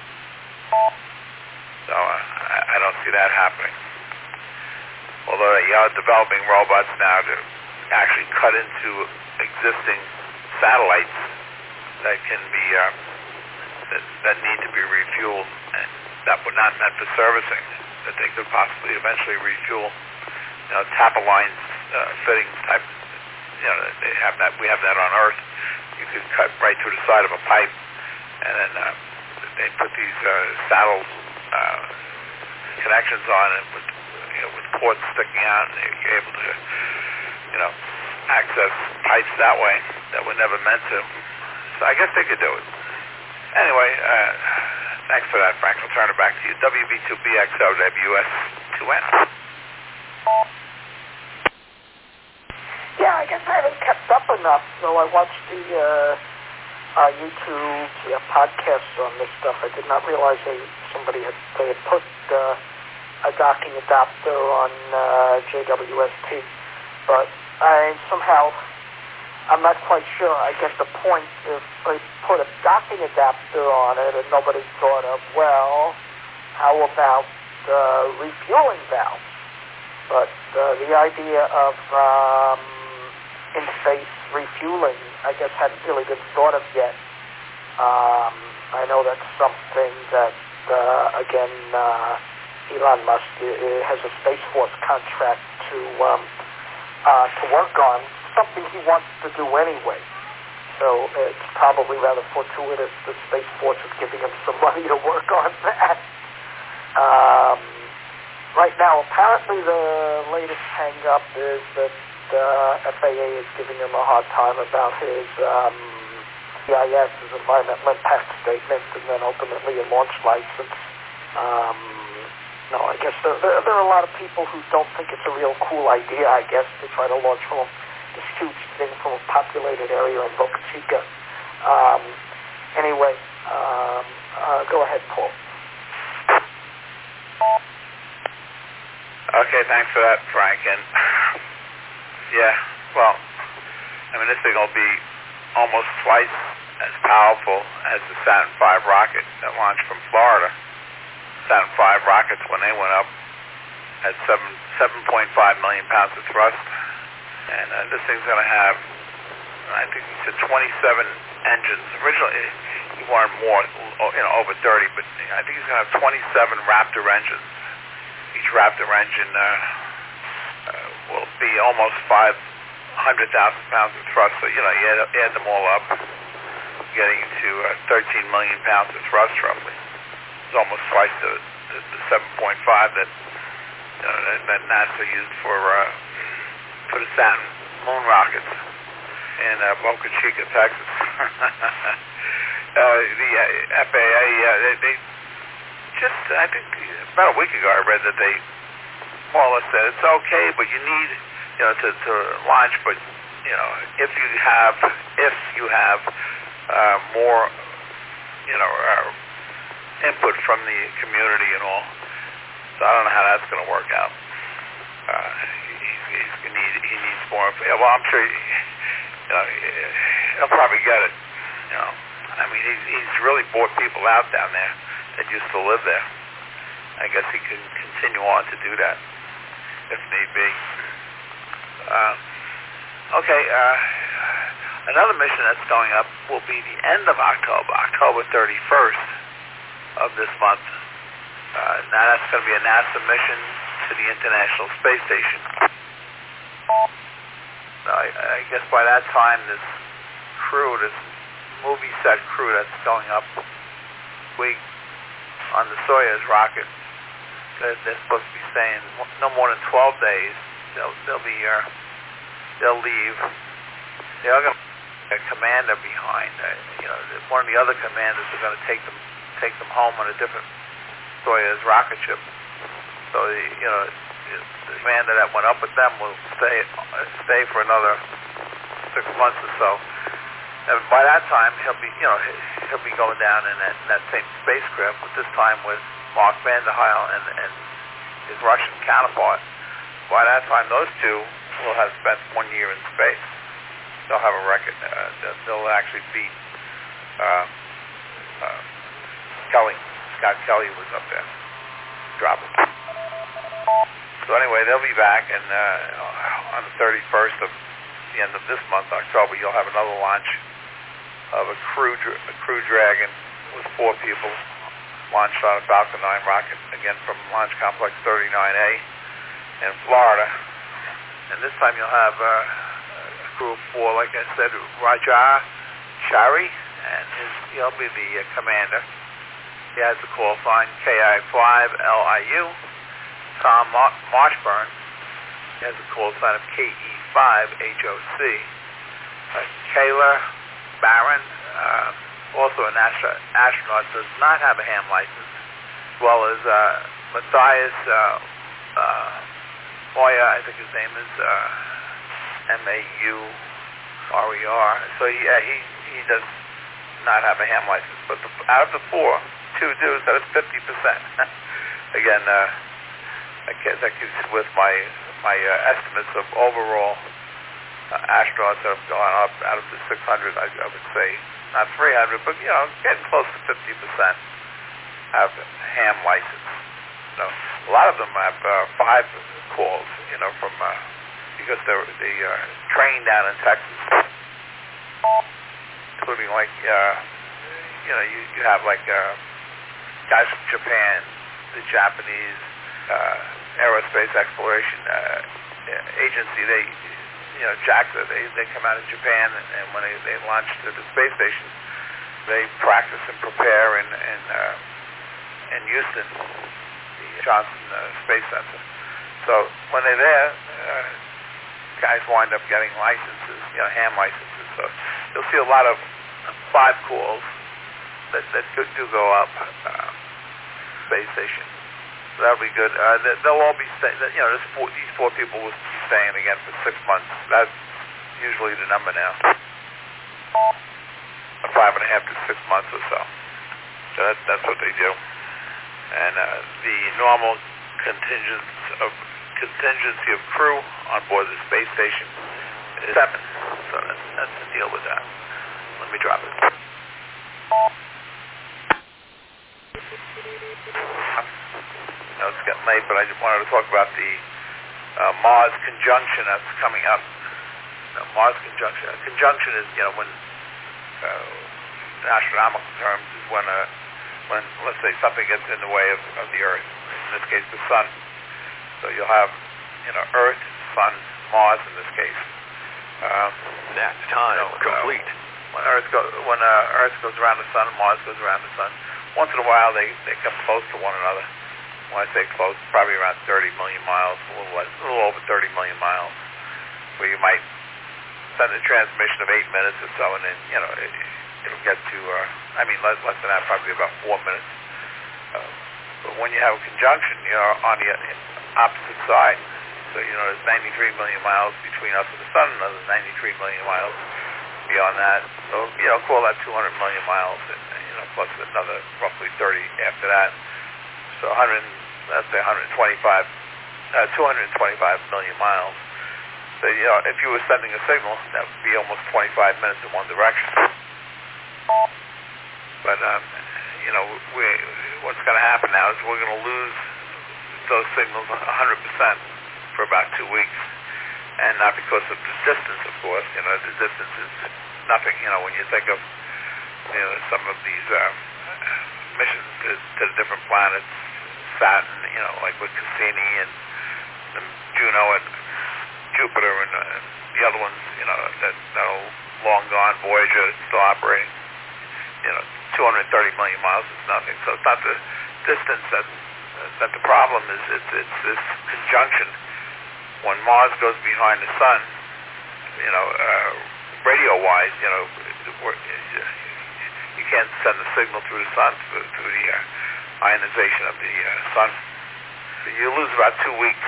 E: so I don't see that happening. Although they are developing robots now to actually cut into existing satellites that can be that need to be refueled, and that were not meant for servicing. that they could possibly eventually refuel. Tapper lines, fitting type. They have that. We have that on Earth. You could cut right through the side of a pipe, and then they put these saddle connections on it with ports sticking out, and you're able to, access pipes that way that were never meant to. So I guess they could do it. Anyway, thanks for that, Frank. I'll turn it back to you. WB2BXO, WS2N.
H: Yeah, I guess I haven't kept up enough, so I watched the YouTube podcasts on this stuff. I did not realize they had put a docking adapter on JWST, but I'm not quite sure. I get the point. If they put a docking adapter on it and nobody thought of, well, how about refueling valves? But the idea of in-space refueling, I guess, hadn't really been thought of yet. I know that's something that, again, Elon Musk has a Space Force contract to work on, something he wants to do anyway. So it's probably rather fortuitous that Space Force is giving him some money to work on that. Right now, apparently the latest hang-up is that FAA is giving him a hard time about his EIS, his environmental impact statement, and then ultimately a launch license. I guess there are a lot of people who don't think it's a real cool idea, I guess, to try to launch from this huge thing from a populated area in Boca Chica. Anyway, go ahead, Paul.
E: Okay, thanks for that, Frank. And this thing will be almost twice as powerful as the Saturn V rocket that launched from Florida. Saturn V rockets, when they went up, had 7.5 million pounds of thrust, and this thing's going to have, I think he said 27 engines. Originally, he wanted more, over 30, but I think he's going to have 27 Raptor engines. Each Raptor engine will be almost 500,000 pounds of thrust. So, you add them all up, getting to 13 million pounds of thrust, roughly. It's almost twice the 7.5 that NASA used for the Saturn moon rockets in Boca Chica, Texas. The FAA, they just, I think about a week ago, I read that they more or less said it's okay, but you need, to launch, but if you have more, input from the community and all. So I don't know how that's going to work out. He needs more. Well, I'm sure he'll probably get it. He's really bought people out down there that used to live there. I guess he can continue on to do that if need be. Another mission that's going up will be the end of October 31st of this month. Now that's going to be a NASA mission to the International Space Station. I guess by that time, this movie set crew that's going up on the Soyuz rocket, they're supposed to be staying no more than 12 days. They'll be here. They'll leave. They're going to a commander behind. One of the other commanders are going to take them home on a different Soyuz rocket ship. So the commander that went up with them will stay for another 6 months or so. And by that time, he'll be going down in that same spacecraft, but this time with Mark Vande Heil and his Russian counterpart. By that time, those two will have spent 1 year in space. They'll have a record. They'll actually beat Kelly. Scott Kelly was up there. Drop him. So anyway, they'll be back, and on the 31st of the end of this month, October, you'll have another launch of a crew Dragon with 4 people launched on a Falcon 9 rocket, again from Launch Complex 39A in Florida. And this time you'll have a crew of 4, like I said, Raja Shari, and he'll be the commander. He has the call sign KI5LIU. Tom Marshburn has the call sign of KE5HOC. Kayla Barron, also an astronaut, does not have a ham license, as well as Matthias Moya, I think his name is Maurer. So he does not have a ham license. But out of the 4, 2 do, so that's 50%. Again, that gives with my estimates of overall astronauts that have gone up out of the 600. I would say not 300, but getting close to 50% have ham license. So a lot of them have 5 calls, from because they trained down in Texas, including like you have like guys from Japan, the Japanese Aerospace Exploration Agency. JAXA, they come out of Japan, and when they launch to the space station, they practice and prepare in Houston, the Johnson Space Center. So when they're there, guys wind up getting licenses, ham licenses. So you'll see a lot of 5 calls that do go up space station. So that'll be good. They'll all be staying. These 4 people will be staying again for 6 months. That's usually the number now. 5.5 to 6 months or so. So that's what they do. And the normal contingency of crew on board the space station is 7. So that's the deal with that. Let me drop it. It's getting late, but I just wanted to talk about the Mars conjunction that's coming up. Mars conjunction. A conjunction is, when in astronomical terms, is when let's say something gets in the way of the Earth. In this case, the Sun. So you'll have, Earth, Sun, Mars in this case.
I: That's time complete.
E: When Earth goes around the Sun, and Mars goes around the Sun. Once in a while, they come close to one another. When I say close, probably around 30 million miles, a little over 30 million miles, where you might send a transmission of 8 minutes or so, and then, it'll get to, less than that, probably about 4 minutes. But when you have a conjunction, you're on the opposite side. So, there's 93 million miles between us and the Sun, another 93 million miles beyond that. So, call that 200 million miles, and plus another roughly 30 after that. So 225 million miles. So, if you were sending a signal, that would be almost 25 minutes in one direction. But, what's going to happen now is we're going to lose those signals 100% for about 2 weeks. And not because of the distance, of course. The distance is nothing, when you think of, some of these missions to the different planets, Saturn, like with Cassini and Juno and Jupiter and the other ones, that are long gone. Voyager is still operating. 230 million miles is nothing. So it's not the distance that the problem is. It's this conjunction. When Mars goes behind the Sun, radio-wise, you can't send a signal through the Sun through the ionization of the Sun. So you lose about 2 weeks.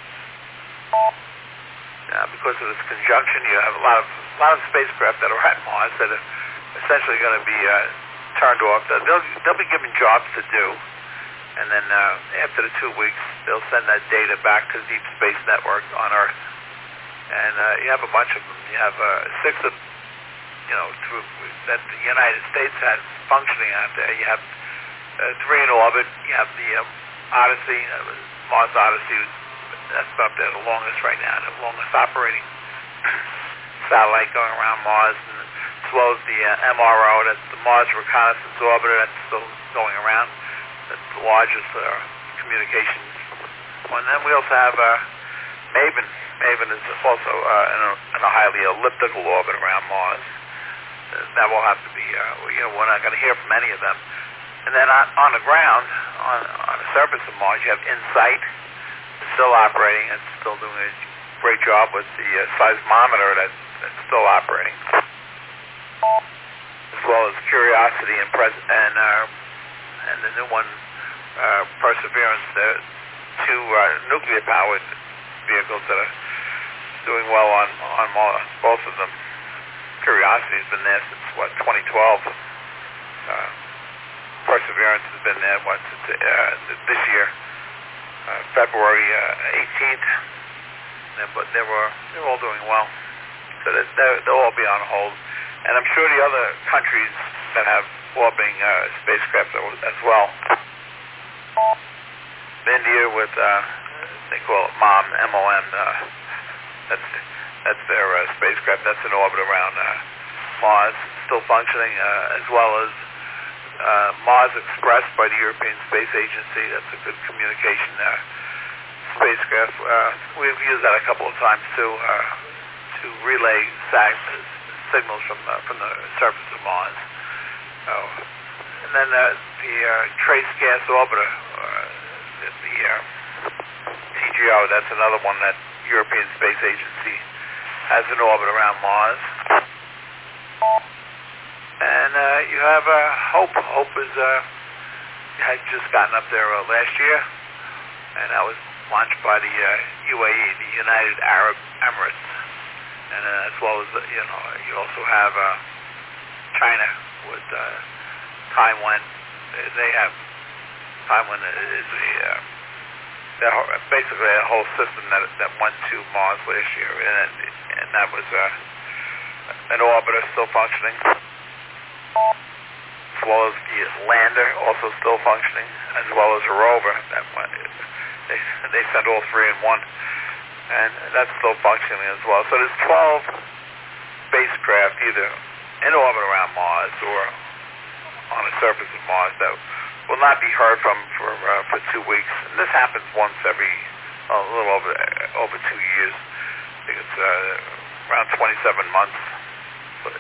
E: Now, because of this conjunction, you have a lot of spacecraft that are at Mars that are essentially going to be turned off. They'll be given jobs to do, and then after the 2 weeks, they'll send that data back to the Deep Space Network on Earth. And you have a bunch of them. You have 6 of, that the United States has functioning out there. You have 3 in orbit. You have the Odyssey, Mars Odyssey. That's up there, the longest right now, the longest operating satellite going around Mars, and as well as the MRO, that's the Mars Reconnaissance Orbiter, that's still going around. That's the largest communications. And then we also have MAVEN. MAVEN is also in a highly elliptical orbit around Mars. That will have to be, we're not going to hear from any of them. And then on the ground, on the surface of Mars, you have InSight. It's still operating. It's still doing a great job with the seismometer that's still operating, as well as Curiosity and the new one, Perseverance. They're two nuclear-powered vehicles that are doing well on Mars. Both of them. Curiosity's been there since 2012. Perseverance has been there since this year, February 18th. But they're all doing well. So they'll all be on hold. And I'm sure the other countries that have orbiting spacecraft as well. India with, they call it MOM, M-O-M. That's their spacecraft. That's in orbit around Mars, still functioning, as well as Mars Express by the European Space Agency. That's a good communication spacecraft. We've used that a couple of times to relay signals from the surface of Mars. And then the Trace Gas Orbiter, the TGO, that's another one that European Space Agency has in orbit around Mars. And you have HOPE. HOPE had just gotten up there last year, and that was launched by the UAE, the United Arab Emirates, and as well as you also have China with Taiwan. They have Taiwan is basically a whole system that went to Mars last year, and that was an orbiter still functioning, as well as the lander also still functioning, as well as a rover that went. They sent all three in one, and that's still functioning as well. So there's 12 spacecraft either in orbit around Mars or on the surface of Mars that will not be heard from for 2 weeks. And this happens once every a little over 2 years. I think it's around 27 months. But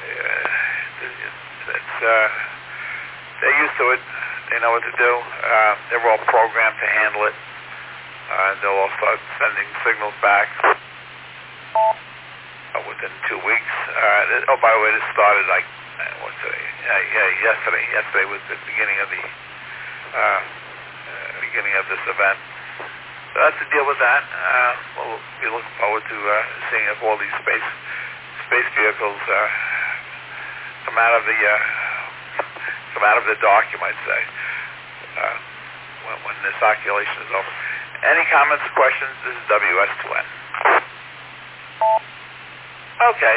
E: it's they're used to it. They know what to do. They're all programmed to handle it. They'll all start sending signals back within 2 weeks. By the way, this started like yesterday. Yesterday was the beginning of this event. So that's the deal with that. We'll be looking forward to seeing if all these space vehicles come out of the dark, you might say, when this occultation is over. Any comments, questions? This is WS2N. Okay,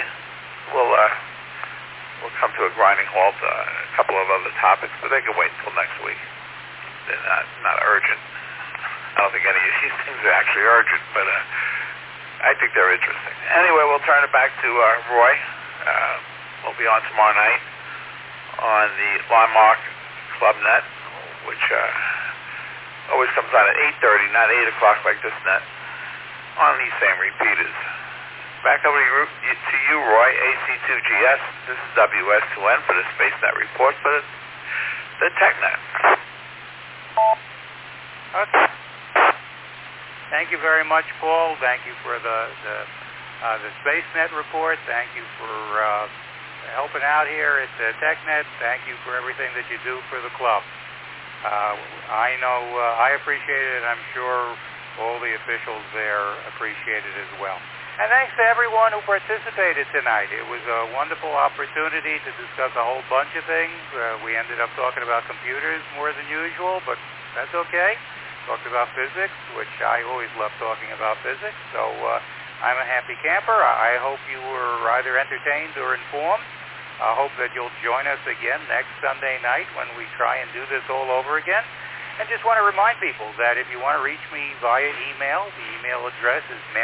E: we'll come to a grinding halt. A couple of other topics, but they can wait until next week. They're not urgent. I don't think any of these things are actually urgent, but I think they're interesting. Anyway, we'll turn it back to Roy. We'll be on tomorrow night on the Landmark Club Net, which always comes on at 8:30, not 8 o'clock like this net, on these same repeaters. Back over to you, Roy, AC2GS. This is WS2N for the SpaceNet report for the TechNet.
A: Okay. Thank you very much, Paul. Thank you for the SpaceNet report. Thank you for helping out here at TechNet. Thank you for everything that you do for the club. I know I appreciate it, and I'm sure all the officials there appreciate it as well. And thanks to everyone who participated tonight. It was a wonderful opportunity to discuss a whole bunch of things. We ended up talking about computers more than usual, but that's okay. Talked about physics, which I always love talking about physics. So I'm a happy camper. I hope you were either entertained or informed. I hope that you'll join us again next Sunday night when we try and do this all over again. And just want to remind people that if you want to reach me via email, the email address is